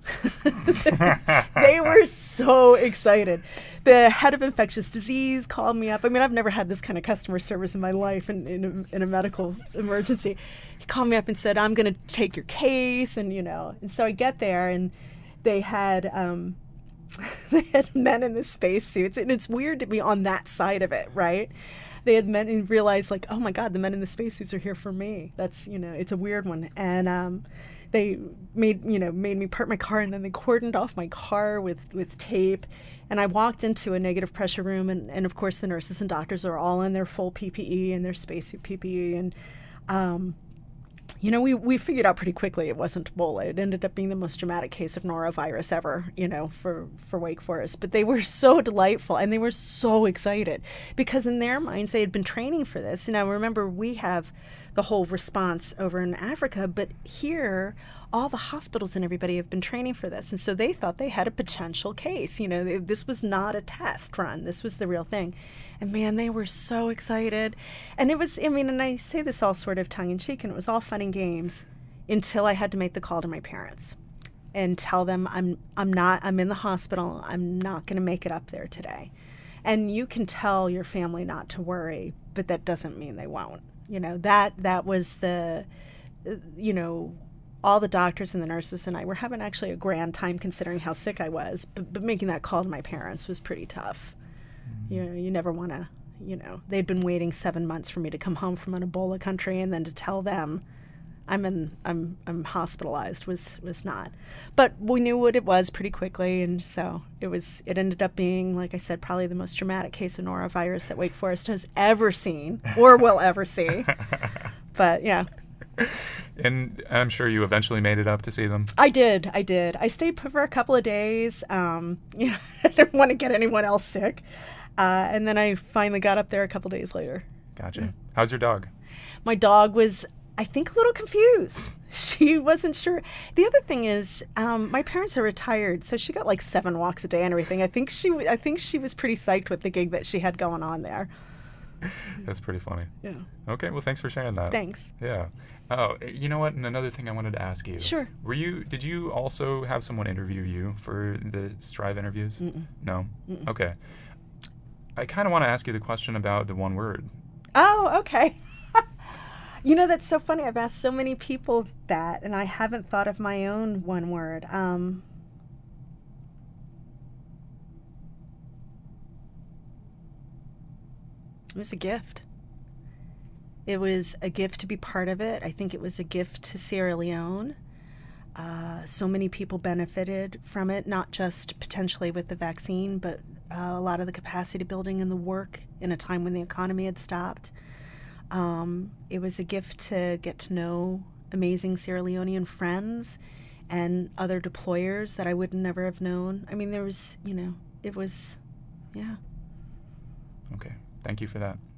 They were so excited. The head of infectious disease called me up. I mean, I've never had this kind of customer service in my life in, in, a, in a medical emergency. He called me up and said, I'm going to take your case. And, you know, and so I get there, and they had um, they had men in the spacesuits. And it's weird to be on that side of it, right? They had men and realized, like, oh my God, the men in the spacesuits are here for me. That's, you know, it's a weird one. And um, they made, you know, made me park my car, and then they cordoned off my car with, with tape. And I walked into a negative pressure room, and, and of course the nurses and doctors are all in their full P P E and their spacesuit P P E. And, um, you know, we, we figured out pretty quickly it wasn't Ebola. It ended up being the most dramatic case of norovirus ever, you know, for, for Wake Forest. But they were so delightful, and they were so excited because in their minds they had been training for this. Now, remember, we have the whole response over in Africa, but here all the hospitals and everybody have been training for this. And so they thought they had a potential case. You know, they, this was not a test run. This was the real thing. And man, they were so excited. And it was, I mean, and I say this all sort of tongue in cheek, and it was all fun and games until I had to make the call to my parents and tell them I'm I'm not, I'm in the hospital. I'm not going to make it up there today. And you can tell your family not to worry, but that doesn't mean they won't. You know, that, that was the, you know, all the doctors and the nurses and I were having actually a grand time considering how sick I was, but, but making that call to my parents was pretty tough. Mm-hmm. You know, you never want to, you know, they'd been waiting seven months for me to come home from an Ebola country, and then to tell them I'm in, I'm, I'm hospitalized was, was not. But we knew what it was pretty quickly, and so it was, it ended up being, like I said, probably the most dramatic case of norovirus that Wake Forest has ever seen or will ever see. But yeah. And I'm sure you eventually made it up to see them. I did. I did. I stayed put for a couple of days. Um, you know, I didn't want to get anyone else sick. Uh, and then I finally got up there a couple days later. Gotcha. Mm. How's your dog? My dog was, I think, a little confused. She wasn't sure. The other thing is, um, my parents are retired, so she got like seven walks a day and everything. I think she, I think she was pretty psyched with the gig that she had going on there. That's pretty funny. Yeah. Okay, well, thanks for sharing that. Thanks. Yeah. Oh, you know what? And another thing I wanted to ask you. Sure. Were you? Did you also have someone interview you for the Strive interviews? Mm-mm. No. Mm-mm. Okay. I kind of want to ask you the question about the one word. Oh, okay. You know, that's so funny. I've asked so many people that, and I haven't thought of my own one word. Um, it was a gift. It was a gift to be part of it. I think it was a gift to Sierra Leone. Uh, so many people benefited from it, not just potentially with the vaccine, but uh, a lot of the capacity building and the work in a time when the economy had stopped. Um, it was a gift to get to know amazing Sierra Leonean friends and other deployers that I would never have known. I mean, there was, you know, it was, yeah. Okay. Thank you for that.